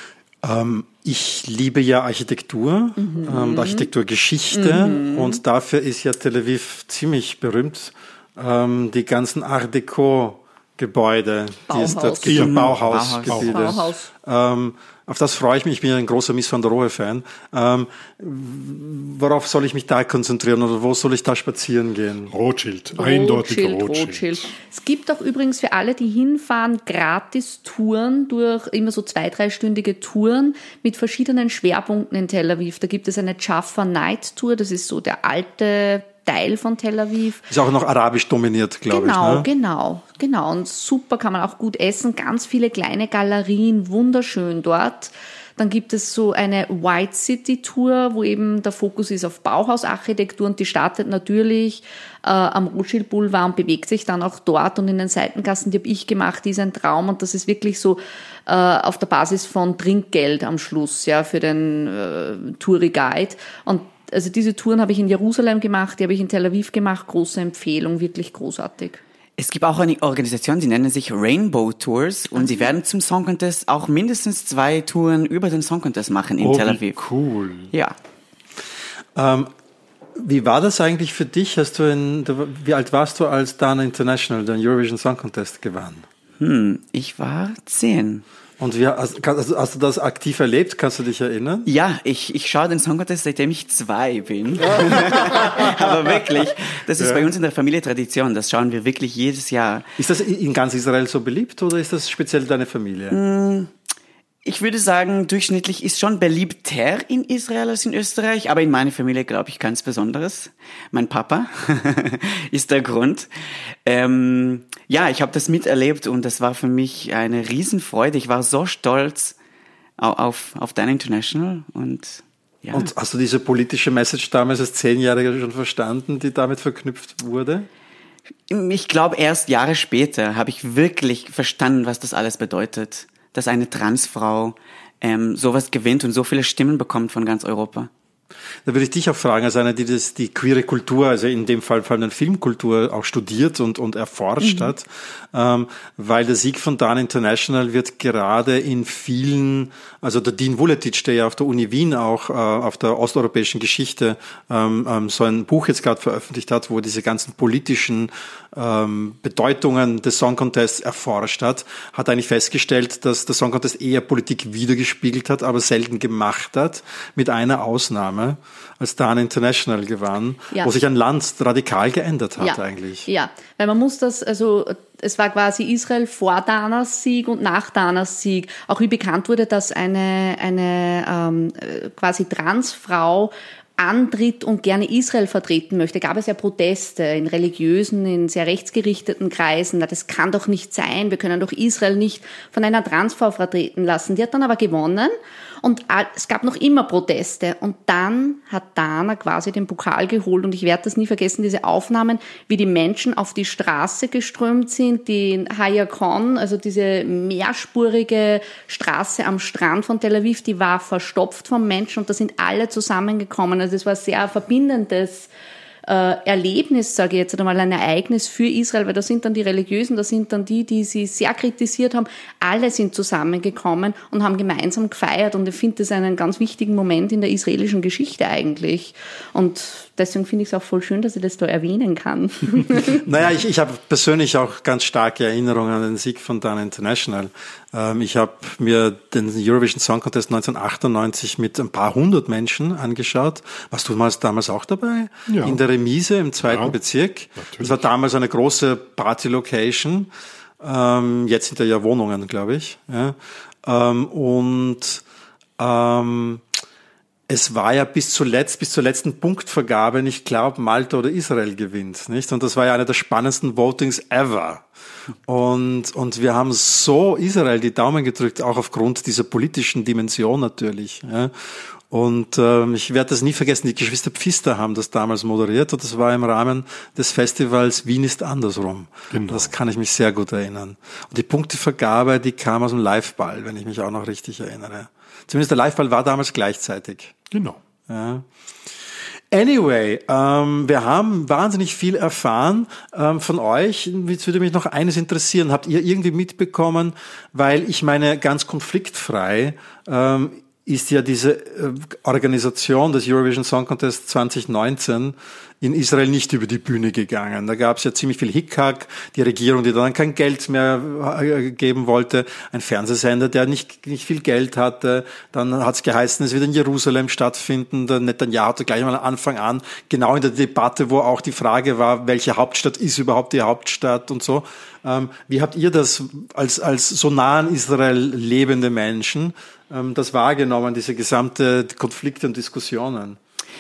Ähm, ich liebe ja Architektur, mhm. ähm, Architekturgeschichte mhm. und dafür ist ja Tel Aviv ziemlich berühmt. Ähm, die ganzen Art Deco Gebäude, die es dort gibt, ja, Bauhausgebiete. Bauhaus. Ähm, auf das freue ich mich. Ich bin ja ein großer Mies van der Rohe-Fan. Ähm, worauf soll ich mich da konzentrieren oder wo soll ich da spazieren gehen? Rothschild, eindeutig Rothschild. Rothschild. Rothschild. Es gibt auch übrigens für alle, die hinfahren, gratis Touren durch, immer so zwei-, dreistündige Touren mit verschiedenen Schwerpunkten in Tel Aviv. Da gibt es eine Jaffa Night Tour, das ist so der alte Teil von Tel Aviv. Ist auch noch arabisch dominiert, glaube genau, ich. Ne? Genau, genau. Und super, kann man auch gut essen. Ganz viele kleine Galerien, wunderschön dort. Dann gibt es so eine White City Tour, wo eben der Fokus ist auf Bauhausarchitektur und die startet natürlich äh, am Rothschild Boulevard und bewegt sich dann auch dort und in den Seitengassen, die habe ich gemacht, die ist ein Traum und das ist wirklich so äh, auf der Basis von Trinkgeld am Schluss, ja, für den äh, Touri-Guide. Und also diese Touren habe ich in Jerusalem gemacht, die habe ich in Tel Aviv gemacht, große Empfehlung, wirklich großartig. Es gibt auch eine Organisation, die nennen sich Rainbow Tours und sie werden zum Song Contest auch mindestens zwei Touren über den Song Contest machen in oh, Tel Aviv. Cool. Ja. Ähm, wie war das eigentlich für dich? Hast du in, wie alt warst du, als Dana International den Eurovision Song Contest gewann? Hm, ich war zehn. Und wie, hast, hast du das aktiv erlebt? Kannst du dich erinnern? Ja, ich, ich schaue den Song Contest, seitdem ich zwei bin. Aber wirklich, das ist ja. bei uns in der Familie Tradition. Das schauen wir wirklich jedes Jahr. Ist das in ganz Israel so beliebt oder ist das speziell deine Familie? Mm, ich würde sagen, durchschnittlich ist schon beliebter in Israel als in Österreich. Aber in meiner Familie, glaube ich, ganz Besonderes. Mein Papa ist der Grund. Ähm, ja, ich habe das miterlebt und das war für mich eine Riesenfreude. Ich war so stolz auf, auf Dana International und ja. Und hast du diese politische Message damals als Zehnjähriger schon verstanden, die damit verknüpft wurde? Ich glaube, erst Jahre später habe ich wirklich verstanden, was das alles bedeutet, dass eine Transfrau ähm, sowas gewinnt und so viele Stimmen bekommt von ganz Europa. Da würde ich dich auch fragen, als einer, die das, die queere Kultur, also in dem Fall vor allem Filmkultur auch studiert und, und erforscht mhm. hat, ähm, weil der Sieg von Dana International wird gerade in vielen, also der Dean Vuletic, der ja auf der Uni Wien auch äh, auf der osteuropäischen Geschichte ähm, ähm, so ein Buch jetzt gerade veröffentlicht hat, wo diese ganzen politischen ähm, Bedeutungen des Song Contests erforscht hat, hat eigentlich festgestellt, dass der Song Contest eher Politik wiedergespiegelt hat, aber selten gemacht hat, mit einer Ausnahme. ne? Als Dana International gewann, Ja. wo sich ein Land radikal geändert hat ja. eigentlich. Ja, weil man muss das, also es war quasi Israel vor Danas Sieg und nach Danas Sieg. Auch wie bekannt wurde, dass eine, eine ähm, quasi Transfrau antritt und gerne Israel vertreten möchte, gab es ja Proteste in religiösen, in sehr rechtsgerichteten Kreisen. Na, das kann doch nicht sein. Wir können doch Israel nicht von einer Transfrau vertreten lassen. Die hat dann aber gewonnen und es gab noch immer Proteste. Und dann hat Dana quasi den Pokal geholt und ich werde das nie vergessen, diese Aufnahmen, wie die Menschen auf die Straße geströmt sind, die Hayakon, also diese mehrspurige Straße am Strand von Tel Aviv, die war verstopft von Menschen und da sind alle zusammengekommen. Also es war ein sehr verbindendes äh, Erlebnis, sage ich jetzt einmal, ein Ereignis für Israel, weil da sind dann die Religiösen, da sind dann die, die sie sehr kritisiert haben. Alle sind zusammengekommen und haben gemeinsam gefeiert und ich finde das einen ganz wichtigen Moment in der israelischen Geschichte eigentlich. Und deswegen finde ich es auch voll schön, dass ich das da erwähnen kann. Naja, ich, ich habe persönlich auch ganz starke Erinnerungen an den Sieg von Dana International. Ähm, ich habe mir den Eurovision Song Contest neunzehnhundertachtundneunzig mit ein paar hundert Menschen angeschaut. Warst du damals auch dabei? Ja. In der Remise im zweiten Ja, Bezirk. natürlich. Das war damals eine große Party-Location. Ähm, jetzt sind da ja Wohnungen, glaube ich. Ja. Ähm, und ähm, es war ja bis zuletzt, bis zur letzten Punktvergabe nicht klar, ob Malta oder Israel gewinnt, nicht? Und das war ja eine der spannendsten Votings ever. Und, und wir haben so Israel die Daumen gedrückt, auch aufgrund dieser politischen Dimension natürlich, ja. Und ähm, ich werde das nie vergessen, die Geschwister Pfister haben das damals moderiert und das war im Rahmen des Festivals Wien ist andersrum. Genau. Das kann ich mich sehr gut erinnern. Und die Punktevergabe, die kam aus dem Liveball, wenn ich mich auch noch richtig erinnere. Zumindest der Liveball war damals gleichzeitig. Genau. Ja. Anyway, ähm, wir haben wahnsinnig viel erfahren ähm, von euch. Jetzt würde mich noch eines interessieren. Habt ihr irgendwie mitbekommen, weil ich meine, ganz konfliktfrei ähm, ist ja diese äh, Organisation des Eurovision Song Contest zwanzig neunzehn in Israel nicht über die Bühne gegangen. Da gab es ja ziemlich viel Hickhack, die Regierung, die dann kein Geld mehr äh, geben wollte, ein Fernsehsender, der nicht nicht viel Geld hatte. Dann hat es geheißen, es wird in Jerusalem stattfinden. Der Netanyahu hatte gleich mal am Anfang an, genau in der Debatte, wo auch die Frage war, welche Hauptstadt ist überhaupt die Hauptstadt und so. Ähm, wie habt ihr das als als so nah an Israel lebende Menschen ähm, das wahrgenommen, diese gesamte Konflikte und Diskussionen?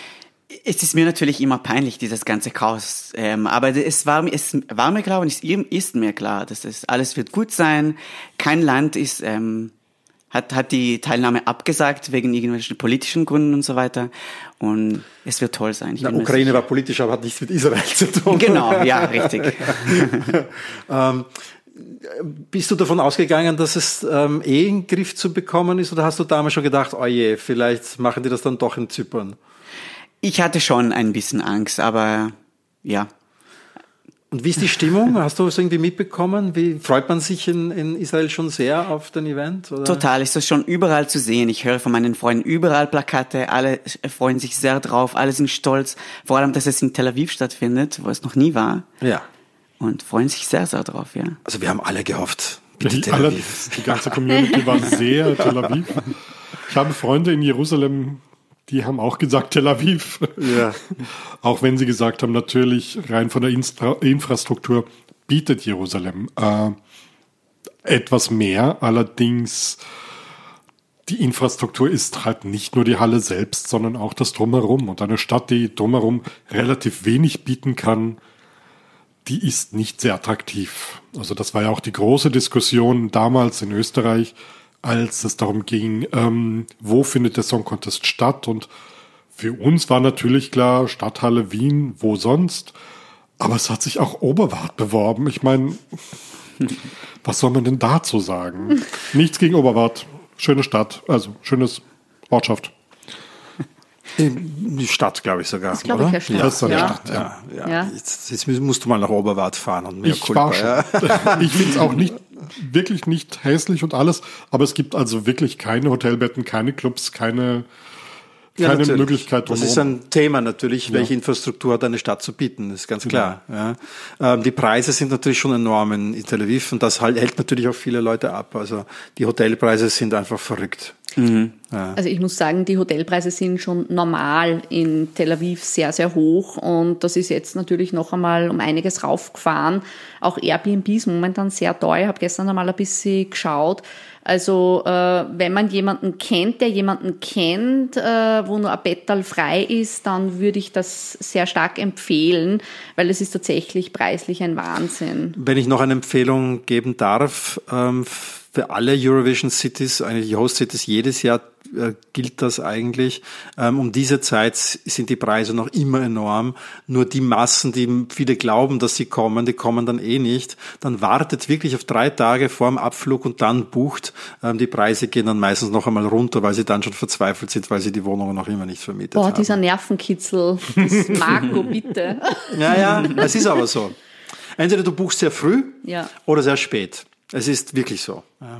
Es ist mir natürlich immer peinlich, dieses ganze Chaos. Ähm, aber es war, es war mir klar und es ist mir klar, dass es alles wird gut sein. Kein Land ist, ähm, hat, hat die Teilnahme abgesagt wegen irgendwelchen politischen Gründen und so weiter. Und es wird toll sein. Ich Na, bin mir Ukraine sicher. war politisch, aber hat nichts mit Israel zu tun. Genau, ja, richtig. ähm, bist du davon ausgegangen, dass es ähm, eh in den Griff zu bekommen ist, oder hast du damals schon gedacht, oh je, vielleicht machen die das dann doch in Zypern? Ich hatte schon ein bisschen Angst, aber ja. Und wie ist die Stimmung? Hast du es irgendwie mitbekommen? Wie freut man sich in, in Israel schon sehr auf den Event? Oder? Total, ist das schon überall zu sehen. Ich höre von meinen Freunden überall Plakate, alle freuen sich sehr drauf, alle sind stolz, vor allem, dass es in Tel Aviv stattfindet, wo es noch nie war. Ja. Und freuen sich sehr, sehr drauf, ja. Also wir haben alle gehofft, bitte Die, Tel alle, Aviv. die ganze Community war sehr Tel Aviv. Ich habe Freunde in Jerusalem, die haben auch gesagt Tel Aviv. Ja. Auch wenn sie gesagt haben, natürlich rein von der Instra- Infrastruktur bietet Jerusalem äh, etwas mehr. Allerdings die Infrastruktur ist halt nicht nur die Halle selbst, sondern auch das Drumherum. Und eine Stadt, die drumherum relativ wenig bieten kann, die ist nicht sehr attraktiv. Also das war ja auch die große Diskussion damals in Österreich, als es darum ging, ähm, wo findet der Song Contest statt. Und für uns war natürlich klar, Stadthalle Wien, wo sonst. Aber es hat sich auch Oberwart beworben. Ich meine, was soll man denn dazu sagen? Nichts gegen Oberwart. Schöne Stadt, also schönes Ortschaft. Die Stadt, glaube ich sogar, Das glaube ich, oder? ja, Stadt. Ja, Das ist eine Ja. Stadt, ja. ja, ja. Ja. Jetzt, jetzt musst du mal nach Oberwart fahren und mehr Ich Culpa, war schon. ja. Ich finde es auch nicht, wirklich nicht hässlich und alles, aber es gibt also wirklich keine Hotelbetten, keine Clubs, keine, Ja, keine natürlich. Möglichkeit Das ist drumherum. ein Thema natürlich, Ja. welche Infrastruktur hat eine Stadt zu bieten, das ist ganz klar. Ja. Ähm, die Preise sind natürlich schon enorm in Tel Aviv und das halt, hält natürlich auch viele Leute ab. Also die Hotelpreise sind einfach verrückt. Mhm. Ja. Also ich muss sagen, die Hotelpreise sind schon normal in Tel Aviv sehr, sehr hoch und das ist jetzt natürlich noch einmal um einiges raufgefahren. Auch Airbnb ist momentan sehr teuer. Ich habe gestern einmal ein bisschen geschaut. Also äh, wenn man jemanden kennt, der jemanden kennt, äh, wo nur ein Bettal frei ist, dann würde ich das sehr stark empfehlen, weil es ist tatsächlich preislich ein Wahnsinn. Wenn ich noch eine Empfehlung geben darf, ähm, für alle Eurovision Cities, eigentlich die Host Cities, jedes Jahr äh, gilt das eigentlich. Ähm, um diese Zeit sind die Preise noch immer enorm. Nur die Massen, die viele glauben, dass sie kommen, die kommen dann eh nicht. Dann wartet wirklich auf drei Tage vor dem Abflug und dann bucht. Ähm, die Preise gehen dann meistens noch einmal runter, weil sie dann schon verzweifelt sind, weil sie die Wohnungen noch immer nicht vermietet Boah, haben. dieser Nervenkitzel, das Marco, bitte. Ja, ja, es ist aber so. Entweder du buchst sehr früh Ja. oder sehr spät. Es ist wirklich so. Ja,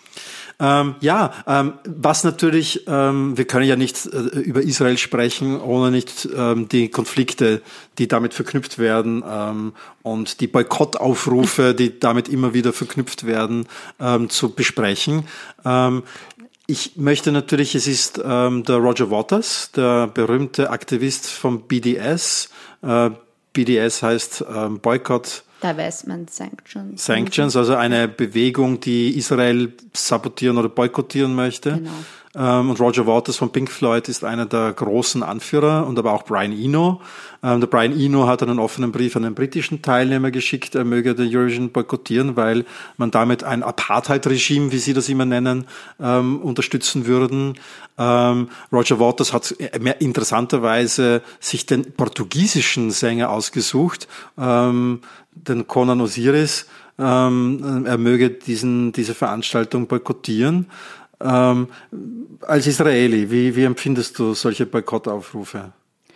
ähm, ja ähm, was natürlich, ähm, wir können ja nicht äh, über Israel sprechen, ohne nicht ähm, die Konflikte, die damit verknüpft werden ähm, und die Boykottaufrufe, die damit immer wieder verknüpft werden, ähm, zu besprechen. Ähm, Ich möchte natürlich, es ist ähm, der Roger Waters, der berühmte Aktivist vom B D S. Äh, B D S heißt ähm, Boycott Divestment Sanctions. Sanctions, also eine Bewegung, die Israel sabotieren oder boykottieren möchte. Genau. Ähm, und Roger Waters von Pink Floyd ist einer der großen Anführer und aber auch Brian Eno. Ähm, der Brian Eno hat einen offenen Brief an den britischen Teilnehmer geschickt, er möge den Eurovision boykottieren, weil man damit ein Apartheid-Regime, wie sie das immer nennen, ähm, unterstützen würden. Ähm, Roger Waters hat mehr interessanterweise sich den portugiesischen Sänger ausgesucht, ähm, den Conan Osiris. Ähm, er möge diesen, diese Veranstaltung boykottieren. Ähm, als Israeli, wie, wie empfindest du solche Boykottaufrufe?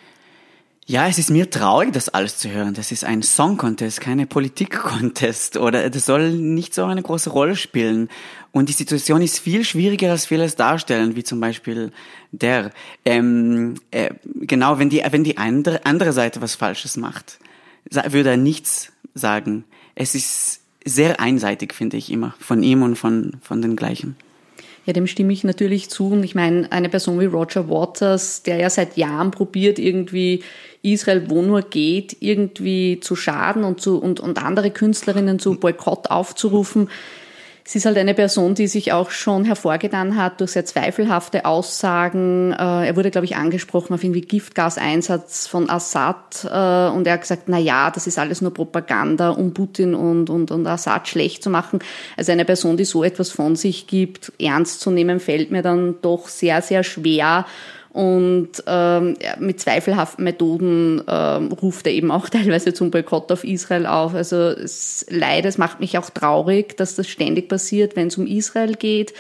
Ja, es ist mir traurig, das alles zu hören. Das ist ein Song-Contest, keine Politik-Contest oder das soll nicht so eine große Rolle spielen. Und die Situation ist viel schwieriger, als viele es darstellen, wie zum Beispiel der. Ähm, äh, genau, wenn die, wenn die andere, andere Seite was Falsches macht, würde er nichts sagen. Es ist sehr einseitig, finde ich immer, von ihm und von, von den gleichen. Ja, dem stimme ich natürlich zu. Und ich meine, eine Person wie Roger Waters, der ja seit Jahren probiert, irgendwie Israel, wo nur geht, irgendwie zu schaden und, zu, und, und andere Künstlerinnen zu Boykott aufzurufen. Es ist halt eine Person, die sich auch schon hervorgetan hat durch sehr zweifelhafte Aussagen. Er wurde, glaube ich, angesprochen auf irgendwie Giftgaseinsatz von Assad. Und er hat gesagt, na ja, das ist alles nur Propaganda, um Putin und, und, und Assad schlecht zu machen. Also eine Person, die so etwas von sich gibt, ernst zu nehmen, fällt mir dann doch sehr, sehr schwer. Und ähm, mit zweifelhaften Methoden ähm, ruft er eben auch teilweise zum Boykott auf Israel auf. Also es, leider, es macht mich auch traurig, dass das ständig passiert, wenn es um Israel geht.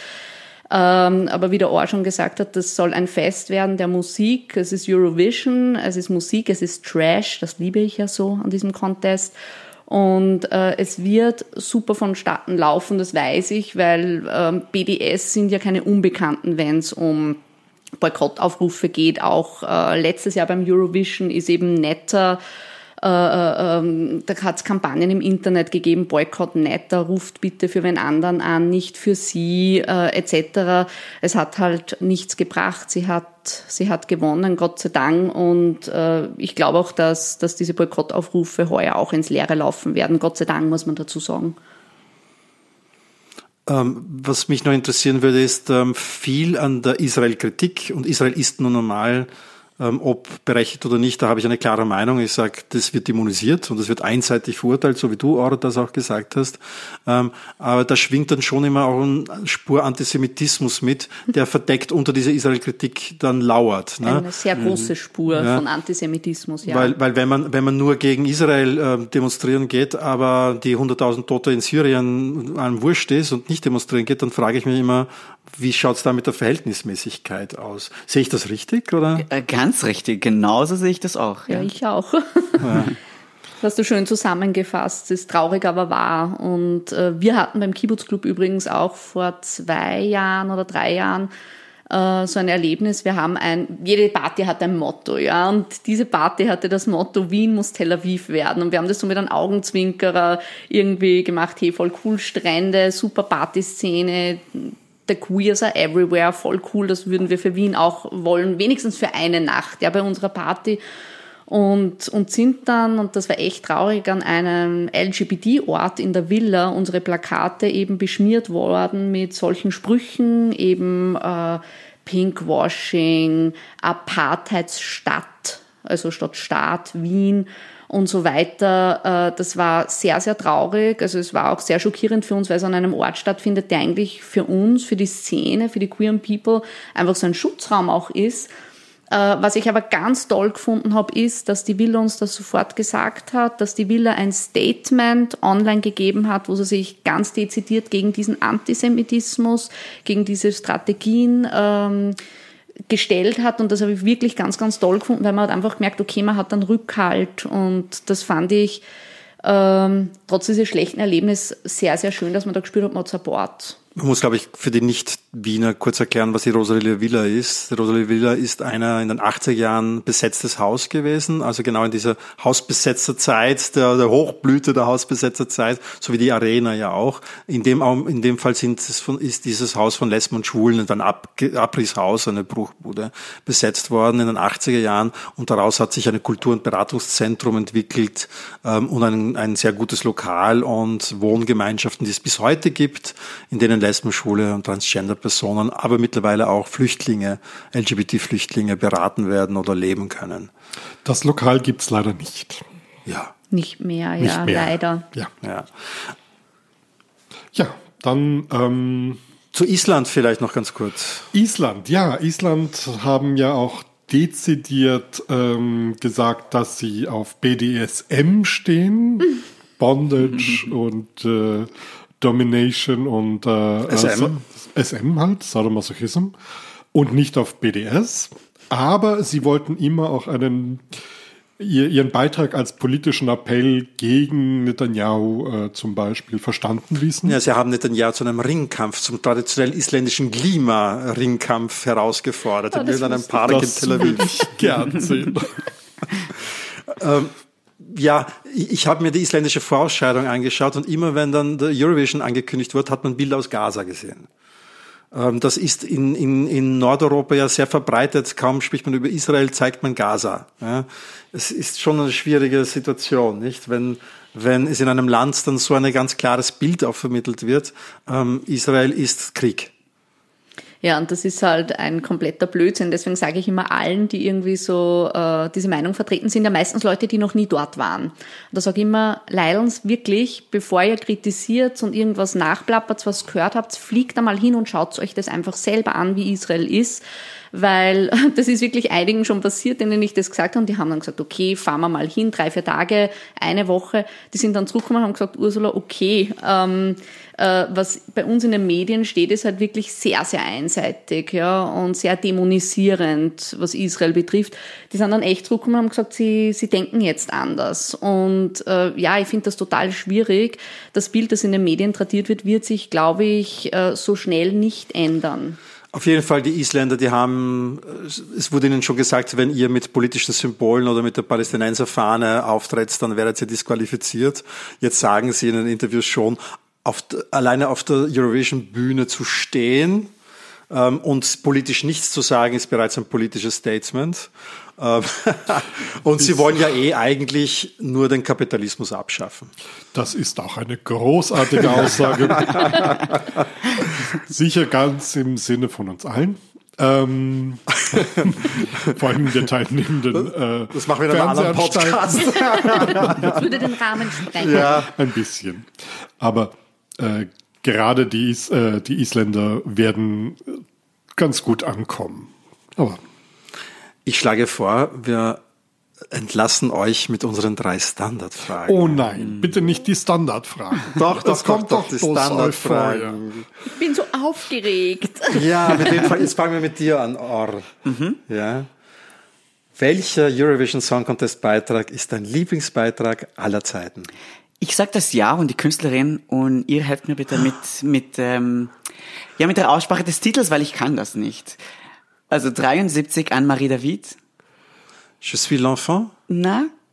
Ähm, aber wie der Ohr schon gesagt hat, das soll ein Fest werden der Musik. Es ist Eurovision, es ist Musik, es ist Trash. Das liebe ich ja so an diesem Contest. Und äh, es wird super vonstatten laufen, das weiß ich, weil ähm, B D S sind ja keine Unbekannten, wenn es um Boykottaufrufe geht. Auch äh, letztes Jahr beim Eurovision ist eben netter, äh, äh, da hat es Kampagnen im Internet gegeben, Boykott netter, ruft bitte für wen anderen an, nicht für sie, äh, et cetera. Es hat halt nichts gebracht. Sie hat, sie hat gewonnen, Gott sei Dank. Und äh, ich glaube auch, dass, dass diese Boykottaufrufe heuer auch ins Leere laufen werden. Gott sei Dank, muss man dazu sagen. Was mich noch interessieren würde, ist viel an der Israel-Kritik. Und Israel ist nun normal, ob berechtigt oder nicht, da habe ich eine klare Meinung. Ich sage, das wird dämonisiert und das wird einseitig verurteilt, so wie du, Aura, das auch gesagt hast. Aber da schwingt dann schon immer auch eine Spur Antisemitismus mit, der verdeckt unter dieser Israel-Kritik dann lauert. Ne? Eine sehr große Spur ja. von Antisemitismus, ja. Weil, weil wenn man wenn man nur gegen Israel äh, demonstrieren geht, aber die hunderttausend Tote in Syrien einem wurscht ist und nicht demonstrieren geht, dann frage ich mich immer, wie schaut's da mit der Verhältnismäßigkeit aus? Sehe ich das richtig, oder? Ganz richtig, genauso sehe ich das auch. Ja, Ja, ich auch. Ja. Das hast du schön zusammengefasst. Das ist traurig, aber wahr. Und äh, wir hatten beim Kibbutz Club übrigens auch vor zwei Jahren oder drei Jahren äh, so ein Erlebnis. Wir haben ein, jede Party hat ein Motto, ja. Und diese Party hatte das Motto, Wien muss Tel Aviv werden. Und wir haben das so mit einem Augenzwinkerer irgendwie gemacht. Hey, voll cool, Strände, super Partyszene. The Queers are everywhere, voll cool, das würden wir für Wien auch wollen, wenigstens für eine Nacht, ja, bei unserer Party. Und, und sind dann, und das war echt traurig, an einem L G B T-Ort in der Villa unsere Plakate eben beschmiert worden mit solchen Sprüchen, eben äh, Pinkwashing, Apartheidsstadt, also statt Staat, Wien und so weiter. Das war sehr, sehr traurig. Also es war auch sehr schockierend für uns, weil es an einem Ort stattfindet, der eigentlich für uns, für die Szene, für die queeren People einfach so ein Schutzraum auch ist. Was ich aber ganz toll gefunden habe, ist, dass die Villa uns das sofort gesagt hat, dass die Villa ein Statement online gegeben hat, wo sie sich ganz dezidiert gegen diesen Antisemitismus, gegen diese Strategien ähm, gestellt hat. Und das habe ich wirklich ganz, ganz toll gefunden, weil man hat einfach gemerkt, okay, man hat dann Rückhalt. Und das fand ich ähm, trotz dieses schlechten Erlebnisses sehr, sehr schön, dass man da gespürt hat, man hat Support. Man muss, glaube ich, für die Nicht-Wiener kurz erklären, was die Rosalie Villa ist. Die Rosalie Villa ist einer in den achtziger Jahren besetztes Haus gewesen, also genau in dieser Hausbesetzerzeit, der, der Hochblüte der Hausbesetzerzeit, so wie die Arena ja auch. In dem, in dem Fall sind es von, ist dieses Haus von Lesben und Schwulen und ein Ab, Abrisshaus, eine Bruchbude, besetzt worden in den achtziger Jahren, und daraus hat sich ein Kultur- und Beratungszentrum entwickelt ähm, und ein, ein sehr gutes Lokal und Wohngemeinschaften, die es bis heute gibt, in denen Lesben, Schwule und Transgender-Personen, aber mittlerweile auch Flüchtlinge, L G B T-Flüchtlinge beraten werden oder leben können. Das Lokal gibt's leider nicht. Ja. Nicht mehr, Nicht ja, mehr. leider. Ja, Ja. ja dann ähm, Zu Island vielleicht noch ganz kurz. Island. Ja, Island haben ja auch dezidiert ähm, gesagt, dass sie auf B D S M stehen. Bondage und äh, Domination und äh, S M. äh, S M halt, Sadomasochism, und nicht auf B D S. Aber sie wollten immer auch einen ihr, ihren Beitrag als politischen Appell gegen Netanyahu äh, zum Beispiel verstanden wissen. Ja, sie haben Netanyahu zu einem Ringkampf, zum traditionell isländischen Klima-Ringkampf herausgefordert Oh, in das irgendeinem wusste Park in Das Tel will Aviv. ich gern sehen. ähm, Ja, ich, ich habe mir die isländische Vorausscheidung angeschaut, und immer wenn dann der Eurovision angekündigt wird, hat man Bilder aus Gaza gesehen. Ähm, das ist in, in, in Nordeuropa ja sehr verbreitet. Kaum spricht man über Israel, zeigt man Gaza. Ja, es ist schon eine schwierige Situation, nicht? Wenn, wenn es in einem Land dann so ein ganz klares Bild auch vermittelt wird, ähm, Israel ist Krieg. Ja, und das ist halt ein kompletter Blödsinn. Deswegen sage ich immer allen, die irgendwie so äh, diese Meinung vertreten, sind ja meistens Leute, die noch nie dort waren. Und da sage ich immer, leilens wirklich, bevor ihr kritisiert und irgendwas nachplappert, was gehört habt, fliegt einmal hin und schaut euch das einfach selber an, wie Israel ist. Weil das ist wirklich einigen schon passiert, denen ich das gesagt habe. Und die haben dann gesagt, okay, fahren wir mal hin, drei, vier Tage, eine Woche. Die sind dann zurückgekommen und haben gesagt, Ursula, okay, ähm, äh, was bei uns in den Medien steht, ist halt wirklich sehr, sehr einseitig, ja, und sehr dämonisierend, was Israel betrifft. Die sind dann echt zurückgekommen und haben gesagt, sie, sie denken jetzt anders. Und äh, ja, ich finde das total schwierig. Das Bild, das in den Medien tradiert wird, wird sich, glaube ich, äh, so schnell nicht ändern. Auf jeden Fall, die Isländer, die haben, es wurde ihnen schon gesagt, wenn ihr mit politischen Symbolen oder mit der Palästinenserfahne auftritt, dann werdet ihr disqualifiziert. Jetzt sagen sie in den Interviews schon, auf, alleine auf der Eurovision-Bühne zu stehen ähm, und politisch nichts zu sagen, ist bereits ein politisches Statement. Ähm, und sie wollen ja eh eigentlich nur den Kapitalismus abschaffen. Das ist auch eine großartige Aussage. Sicher ganz im Sinne von uns allen. Ähm, vor allem der teilnehmenden äh, Das machen wir in einem anderen Podcast. Das würde den Rahmen sprengen. Ja. Ein bisschen. Aber äh, gerade die, Is äh, die Isländer werden ganz gut ankommen. Aber Ich schlage vor, wir entlassen euch mit unseren drei Standardfragen. oh nein, bitte nicht die Standardfragen. Doch, das doch, kommt doch, doch, die bloß Euphorie. Standardfragen. Ich bin so aufgeregt. Ja, mit dem Fall, jetzt fangen wir mit dir an, Or. Mhm. Ja. Welcher Eurovision Song Contest Beitrag ist dein Lieblingsbeitrag aller Zeiten? Ich sag das Ja und die Künstlerin, und ihr helft mir bitte mit, mit, ähm, ja, mit der Aussprache des Titels, weil ich kann das nicht. Also dreiundsiebzig, Anne-Marie David. Je suis l'enfant? Na?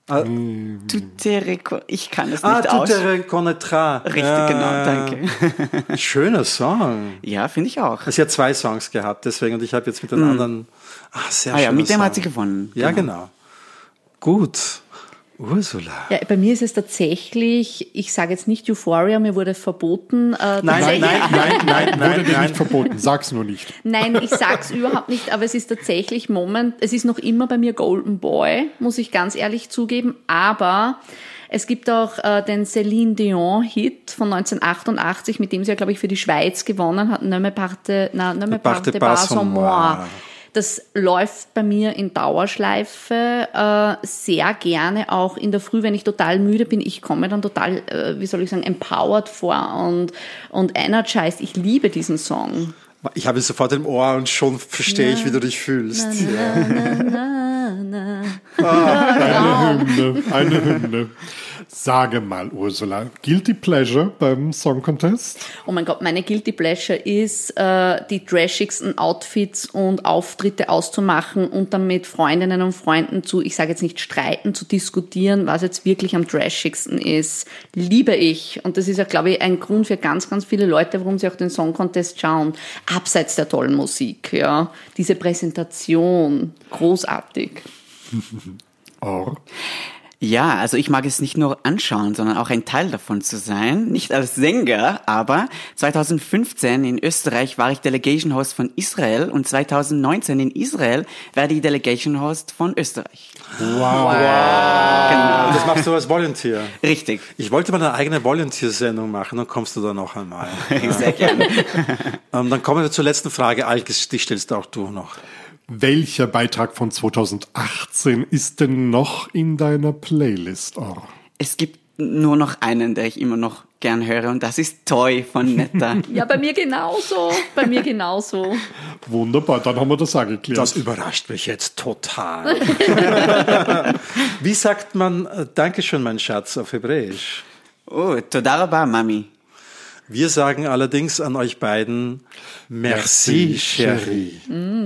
Ah, Tutte reco- ich kann es ah, nicht tu aus. te reconnaîtras. Richtig, Ja, genau, danke. Schöner Song. Ja, finde ich auch. Sie hat zwei Songs gehabt, deswegen, und ich habe jetzt mit den anderen, ah, sehr Ah ja, schöner mit dem Song. hat sie gewonnen. Ja, genau. Gut. Ursula. Ja, bei mir ist es tatsächlich, ich sage jetzt nicht Euphoria, mir wurde verboten. Äh, Nein, tatsächlich- nein, nein, nein, Wurde nein, dir nein. nicht verboten, sag's nur nicht. Nein, ich sag's überhaupt nicht, aber es ist tatsächlich Moment, es ist noch immer bei mir Golden Boy, muss ich ganz ehrlich zugeben, aber es gibt auch äh, den Céline Dion Hit von neunzehnhundertachtundachtzig, mit dem sie ja, glaube ich, für die Schweiz gewonnen hat, Ne me parte, na, ne me Parte parte pas pas en en moi. moi. Das läuft bei mir in Dauerschleife, äh, sehr gerne auch in der Früh, wenn ich total müde bin. Ich komme dann total, äh, wie soll ich sagen, empowered vor und, und energized. Ich liebe diesen Song. Ich habe es sofort im Ohr und schon verstehe ich, wie du dich fühlst. Na, na, na, na, na. Eine Hymne, eine Hymne. Sage mal, Ursula, Guilty Pleasure beim Song Contest? Oh mein Gott, meine Guilty Pleasure ist, äh, die trashigsten Outfits und Auftritte auszumachen und dann mit Freundinnen und Freunden zu, ich sage jetzt nicht streiten, zu diskutieren, was jetzt wirklich am trashigsten ist. Liebe ich. Und das ist ja, glaube ich, ein Grund für ganz, ganz viele Leute, warum sie auch den Song Contest schauen. Abseits der tollen Musik, ja. Diese Präsentation, großartig. Oh. Ja, also ich mag es nicht nur anschauen, sondern auch ein Teil davon zu sein. Nicht als Sänger, aber zweitausendfünfzehn in Österreich war ich Delegation Host von Israel und zweitausendneunzehn in Israel werde ich Delegation Host von Österreich. Wow. Und das machst du als Volunteer. Richtig. Ich wollte mal eine eigene Volunteer-Sendung machen, dann kommst du da noch einmal. Sehr gerne. Ähm, dann kommen wir zur letzten Frage. Alkes, die stellst auch du noch. Welcher Beitrag von zweitausendachtzehn ist denn noch in deiner Playlist? Oh. Es gibt nur noch einen, der ich immer noch gern höre und das ist Toy von Netta. Ja, bei mir genauso. Bei mir genauso. Wunderbar, dann haben wir das auch geklärt. Das überrascht mich jetzt total. Wie sagt man äh, Dankeschön, mein Schatz, auf Hebräisch? Oh, toda rabah, Mami. Wir sagen allerdings an euch beiden Merci, Chérie. Mm.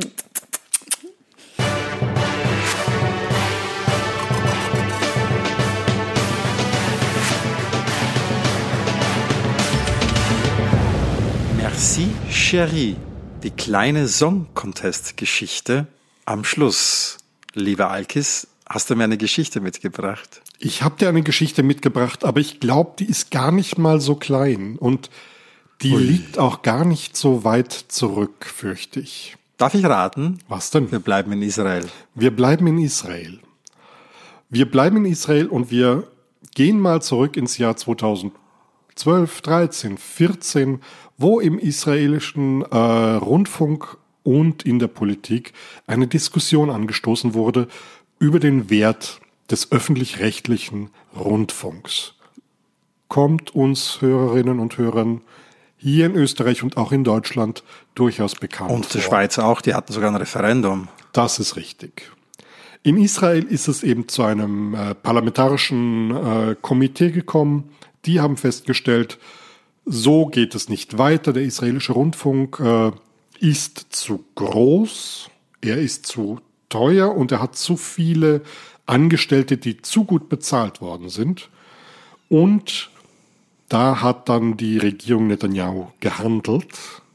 Merci, Chérie. Die kleine Song-Contest-Geschichte am Schluss. Lieber Alkis, hast du mir eine Geschichte mitgebracht? Ich habe dir eine Geschichte mitgebracht, aber ich glaube, die ist gar nicht mal so klein und die Ui. liegt auch gar nicht so weit zurück, fürchte ich. Darf ich raten? Was denn? Wir bleiben in Israel. Wir bleiben in Israel. Wir bleiben in Israel und wir gehen mal zurück ins Jahr zweitausendzwölf, dreizehn, vierzehn, wo im israelischen äh, Rundfunk und in der Politik eine Diskussion angestoßen wurde über den Wert des öffentlich-rechtlichen Rundfunks. Kommt uns Hörerinnen und Hörern hier in Österreich und auch in Deutschland durchaus bekannt Und die vor. Schweiz auch, die hatten sogar ein Referendum. Das ist richtig. In Israel ist es eben zu einem äh, parlamentarischen äh, Komitee gekommen. Die haben festgestellt, so geht es nicht weiter. Der israelische Rundfunk äh, ist zu groß, er ist zu teuer und er hat zu viele Angestellte, die zu gut bezahlt worden sind. Und da hat dann die Regierung Netanyahu gehandelt.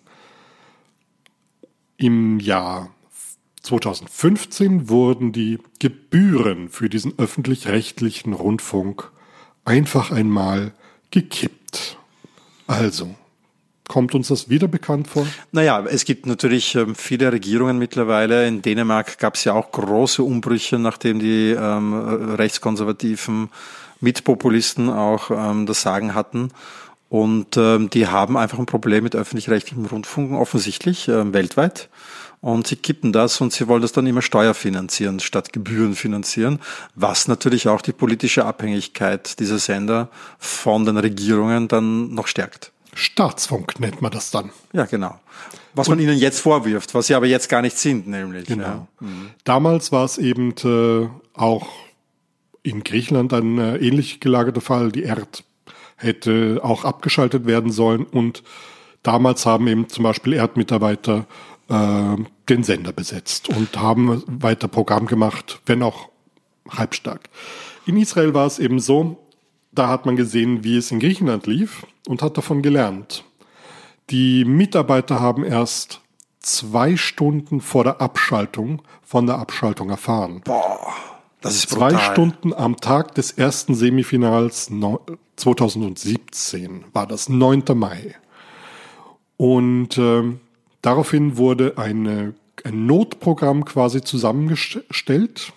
Im Jahr zweitausendfünfzehn wurden die Gebühren für diesen öffentlich-rechtlichen Rundfunk einfach einmal gekippt. Also, kommt uns das wieder bekannt vor? Naja, es gibt natürlich ähm, viele Regierungen mittlerweile. In Dänemark gab es ja auch große Umbrüche, nachdem die ähm, rechtskonservativen Mitpopulisten auch ähm, das Sagen hatten. Und ähm, die haben einfach ein Problem mit öffentlich-rechtlichem Rundfunk, offensichtlich, ähm, weltweit. Und sie kippen das und sie wollen das dann immer steuerfinanzieren statt Gebühren finanzieren, was natürlich auch die politische Abhängigkeit dieser Sender von den Regierungen dann noch stärkt. Staatsfunk nennt man das dann. Ja, genau. Was man ihnen jetzt vorwirft, was sie aber jetzt gar nicht sind, nämlich. Genau. Ja. Mhm. Damals war es eben äh, auch in Griechenland ein äh, ähnlich gelagerter Fall. Die E R T hätte auch abgeschaltet werden sollen und damals haben eben zum Beispiel E R T-Mitarbeiter äh, den Sender besetzt und haben weiter Programm gemacht, wenn auch halbstark. in Israel war es eben so, da hat man gesehen, wie es in Griechenland lief und hat davon gelernt. Die Mitarbeiter haben erst zwei Stunden vor der Abschaltung von der Abschaltung erfahren. Boah, das ist brutal. Zwei Stunden am Tag des ersten Semifinals zweitausendsiebzehn war das, neunter Mai. Und äh, daraufhin wurde eine, ein Notprogramm quasi zusammengestellt.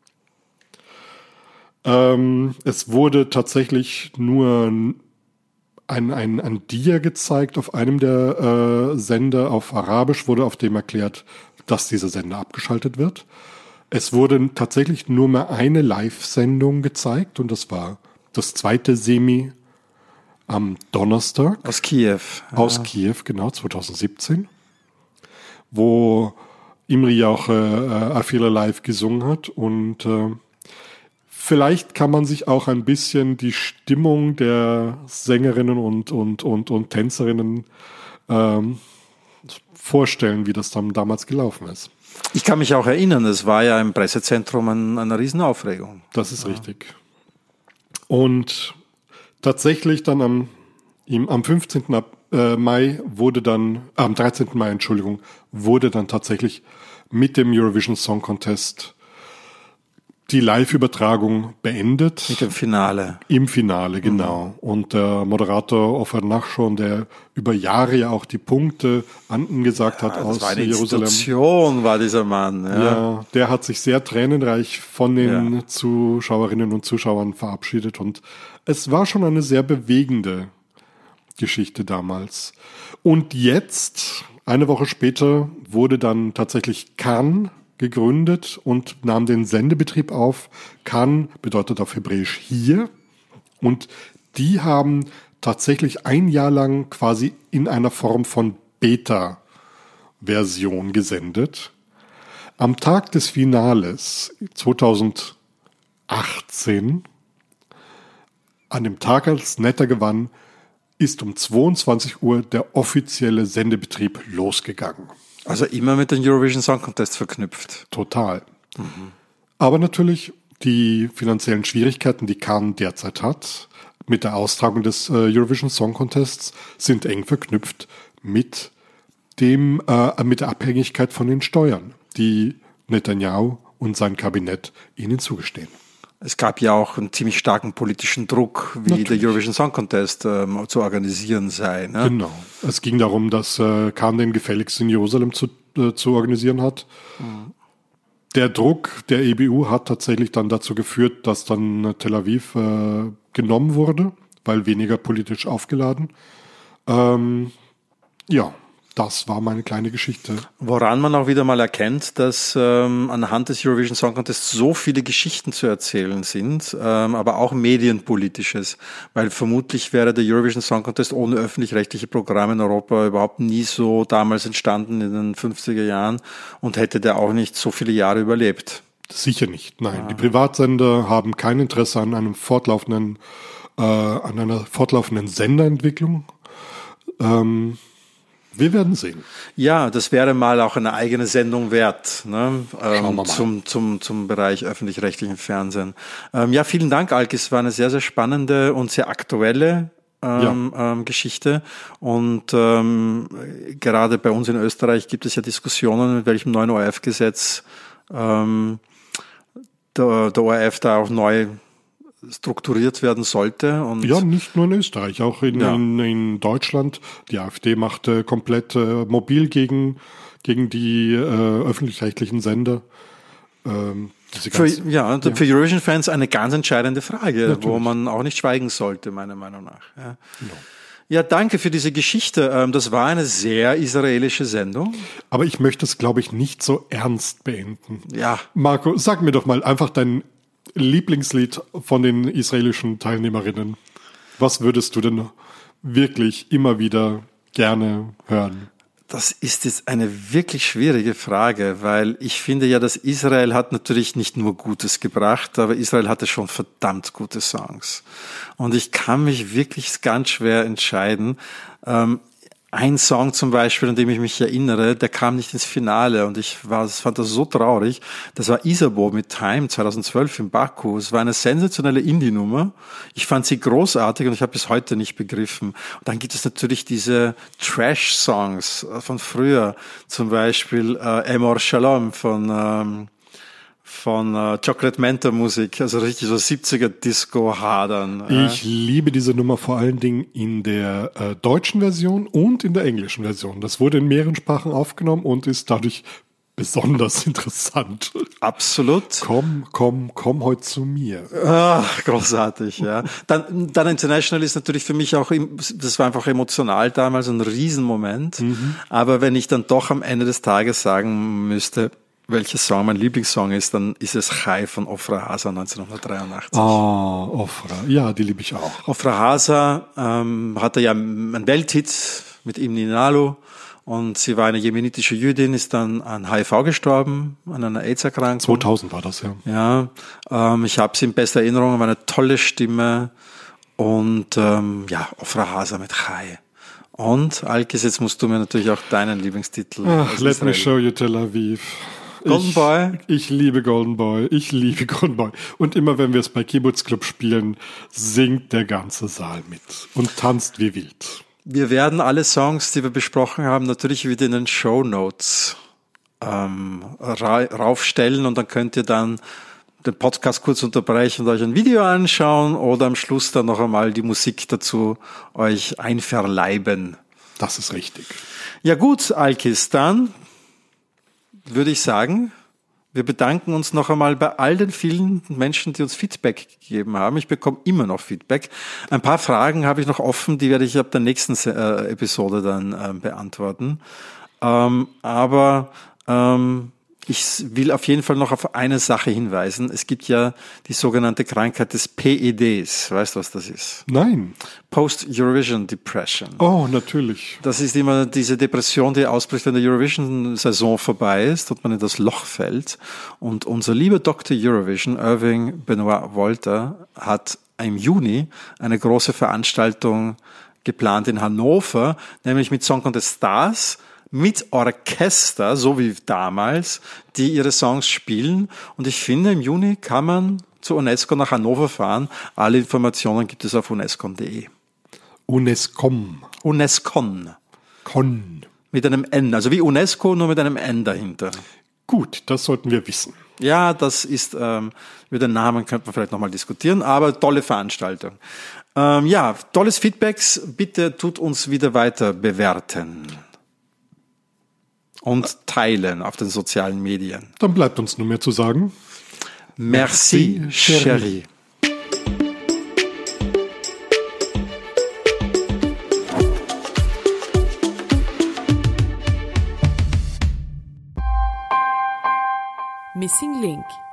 Ähm, es wurde tatsächlich nur ein, ein, ein Dia gezeigt auf einem der äh, Sender auf Arabisch, wurde auf dem erklärt, dass dieser Sender abgeschaltet wird. Es wurde tatsächlich nur mehr eine Live-Sendung gezeigt und das war das zweite Semi am Donnerstag. Aus Kiew. Ja. Aus Kiew, genau, zweitausendsiebzehn. Wo Imri auch äh, Afila Live gesungen hat und äh, vielleicht kann man sich auch ein bisschen die Stimmung der Sängerinnen und, und, und, und Tänzerinnen ähm, vorstellen, wie das dann damals gelaufen ist. Ich kann mich auch erinnern, es war ja im Pressezentrum ein, eine Riesenaufregung. Das ist ja richtig. Und tatsächlich dann am, im, am fünfzehnten Mai wurde dann, äh, am dreizehnten Mai, Entschuldigung, wurde dann tatsächlich mit dem Eurovision Song Contest die Live-Übertragung beendet. Mit dem Finale. Im Finale, genau. Mhm. Und der Moderator Ofer Nachschon, der über Jahre ja auch die Punkte angesagt ja, hat das aus war eine Jerusalem. Institution, war dieser Mann. Ja. ja, der hat sich sehr tränenreich von den ja. Zuschauerinnen und Zuschauern verabschiedet. Und es war schon eine sehr bewegende Geschichte damals. Und jetzt, eine Woche später, wurde dann tatsächlich Kan gegründet und nahm den Sendebetrieb auf. Kan bedeutet auf Hebräisch hier. Und die haben tatsächlich ein Jahr lang quasi in einer Form von Beta-Version gesendet. Am Tag des Finales zweitausendachtzehn, an dem Tag, als Netter gewann, ist um zweiundzwanzig Uhr der offizielle Sendebetrieb losgegangen. Also immer mit dem Eurovision Song Contest verknüpft. Total. Mhm. Aber natürlich die finanziellen Schwierigkeiten, die Kan derzeit hat, mit der Austragung des äh, Eurovision Song Contests, sind eng verknüpft mit dem, äh, mit der Abhängigkeit von den Steuern, die Netanyahu und sein Kabinett ihnen zugestehen. Es gab ja auch einen ziemlich starken politischen Druck, wie Natürlich. der Eurovision Song Contest ähm, zu organisieren sei. Ne? Genau. Es ging darum, dass äh, Kan den gefälligst in Jerusalem zu, äh, zu organisieren hat. Mhm. Der Druck der E B U hat tatsächlich dann dazu geführt, dass dann Tel Aviv äh, genommen wurde, weil weniger politisch aufgeladen. Ähm, ja. Das war meine kleine Geschichte. Woran man auch wieder mal erkennt, dass ähm, anhand des Eurovision Song Contest so viele Geschichten zu erzählen sind, ähm, aber auch medienpolitisches. Weil vermutlich wäre der Eurovision Song Contest ohne öffentlich-rechtliche Programme in Europa überhaupt nie so damals entstanden in den fünfziger Jahren und hätte der auch nicht so viele Jahre überlebt. Sicher nicht, nein. Ja. Die Privatsender haben kein Interesse an einem fortlaufenden, äh, an einer fortlaufenden Senderentwicklung. Ähm, Wir werden sehen. Ja, das wäre mal auch eine eigene Sendung wert, ne? ähm, zum, zum, zum Bereich öffentlich-rechtlichen Fernsehen. Ähm, ja, vielen Dank, Alki. Es war eine sehr, sehr spannende und sehr aktuelle ähm, ja. ähm, Geschichte. Und ähm, gerade bei uns in Österreich gibt es ja Diskussionen, mit welchem neuen O R F-Gesetz ähm, der, der O R F da auch neu strukturiert werden sollte. Und ja, nicht nur in Österreich, auch in, ja. in, in Deutschland. Die AfD macht äh, komplett äh, mobil gegen, gegen die äh, öffentlich-rechtlichen Sender. Ähm, für, ja, ja, für Eurovision-Fans eine ganz entscheidende Frage, Natürlich. wo man auch nicht schweigen sollte, meiner Meinung nach. Ja. Genau. Ja, danke für diese Geschichte. Das war eine sehr israelische Sendung. Aber ich möchte es, glaube ich, nicht so ernst beenden. Ja. Marco, sag mir doch mal einfach dein Lieblingslied von den israelischen Teilnehmerinnen. Was würdest du denn wirklich immer wieder gerne hören? Das ist jetzt eine wirklich schwierige Frage, weil ich finde ja, dass Israel hat natürlich nicht nur Gutes gebracht, aber Israel hatte schon verdammt gute Songs. Und ich kann mich wirklich ganz schwer entscheiden. ein Song zum Beispiel, an dem ich mich erinnere, der kam nicht ins Finale und ich war, fand das so traurig. Das war Isabeau mit Time zweitausendzwölf in Baku. Es war eine sensationelle Indie-Nummer. Ich fand sie großartig und ich habe bis heute nicht begriffen. Und dann gibt es natürlich diese Trash-Songs von früher, zum Beispiel äh, Amor Shalom von ähm, von äh, Chocolate Menta Musik, also richtig so siebziger Disco-Hadern. Äh. Ich liebe diese Nummer vor allen Dingen in der äh, deutschen Version und in der englischen Version. Das wurde in mehreren Sprachen aufgenommen und ist dadurch besonders interessant. Absolut. Komm, komm, komm heute zu mir. Ach, großartig, ja. Dann, dann International ist natürlich für mich auch, das war einfach emotional damals ein Riesenmoment. Mhm. Aber wenn ich dann doch am Ende des Tages sagen müsste, welcher Song mein Lieblingssong ist, dann ist es Chai von Ofra Hasa neunzehnhundertdreiundachtzig. Ah, oh, Ofra. Ja, die liebe ich auch. Ofra Hasa ähm, hatte ja einen Welthit mit Imni Nalu und sie war eine jemenitische Jüdin, ist dann an H I V gestorben, an einer AIDS-Erkrankung. zweitausend war das, ja. Ja, ähm, ich habe sie in bester Erinnerung, war eine tolle Stimme und ähm, ja, Ofra Hasa mit Chai. Und Alkis, jetzt musst du mir natürlich auch deinen Lieblingstitel. Ach, let Israel. Me show you Tel Aviv. Golden ich, Boy? Ich liebe Golden Boy. Ich liebe Golden Boy. Und immer wenn wir es bei Kibbutz Club spielen, singt der ganze Saal mit und tanzt wie wild. Wir werden alle Songs, die wir besprochen haben, natürlich wieder in den Shownotes ähm, ra- raufstellen und dann könnt ihr dann den Podcast kurz unterbrechen und euch ein Video anschauen oder am Schluss dann noch einmal die Musik dazu euch einverleiben. Das ist richtig. Ja gut, Alkis, dann würde ich sagen, wir bedanken uns noch einmal bei all den vielen Menschen, die uns Feedback gegeben haben. Ich bekomme immer noch Feedback. Ein paar Fragen habe ich noch offen, die werde ich ab der nächsten äh, Episode dann äh, beantworten. Ähm, aber ähm, ich will auf jeden Fall noch auf eine Sache hinweisen. Es gibt ja die sogenannte Krankheit des P E Ds. Weißt du, was das ist? Nein. Post-Eurovision Depression. Oh, natürlich. Das ist immer diese Depression, die ausbricht, wenn der Eurovision-Saison vorbei ist und man in das Loch fällt. Und unser lieber Doktor Eurovision, Irving Benoit Wolter, hat im Juni eine große Veranstaltung geplant in Hannover, nämlich mit Song Contest Stars, mit Orchester, so wie damals, die ihre Songs spielen. Und ich finde, im Juni kann man zur UNESCO nach Hannover fahren. Alle Informationen gibt es auf unescon punkt de. Unescom. Unescon. Con. Mit einem N, also wie UNESCO, nur mit einem N dahinter. Gut, das sollten wir wissen. Ja, das ist, ähm, über den Namen könnte man vielleicht nochmal diskutieren, aber tolle Veranstaltung. Ähm, ja, tolles Feedbacks. Bitte tut uns wieder weiter bewerten. Und teilen auf den sozialen Medien. Dann bleibt uns nur mehr zu sagen. Merci, Merci chérie. Missing Link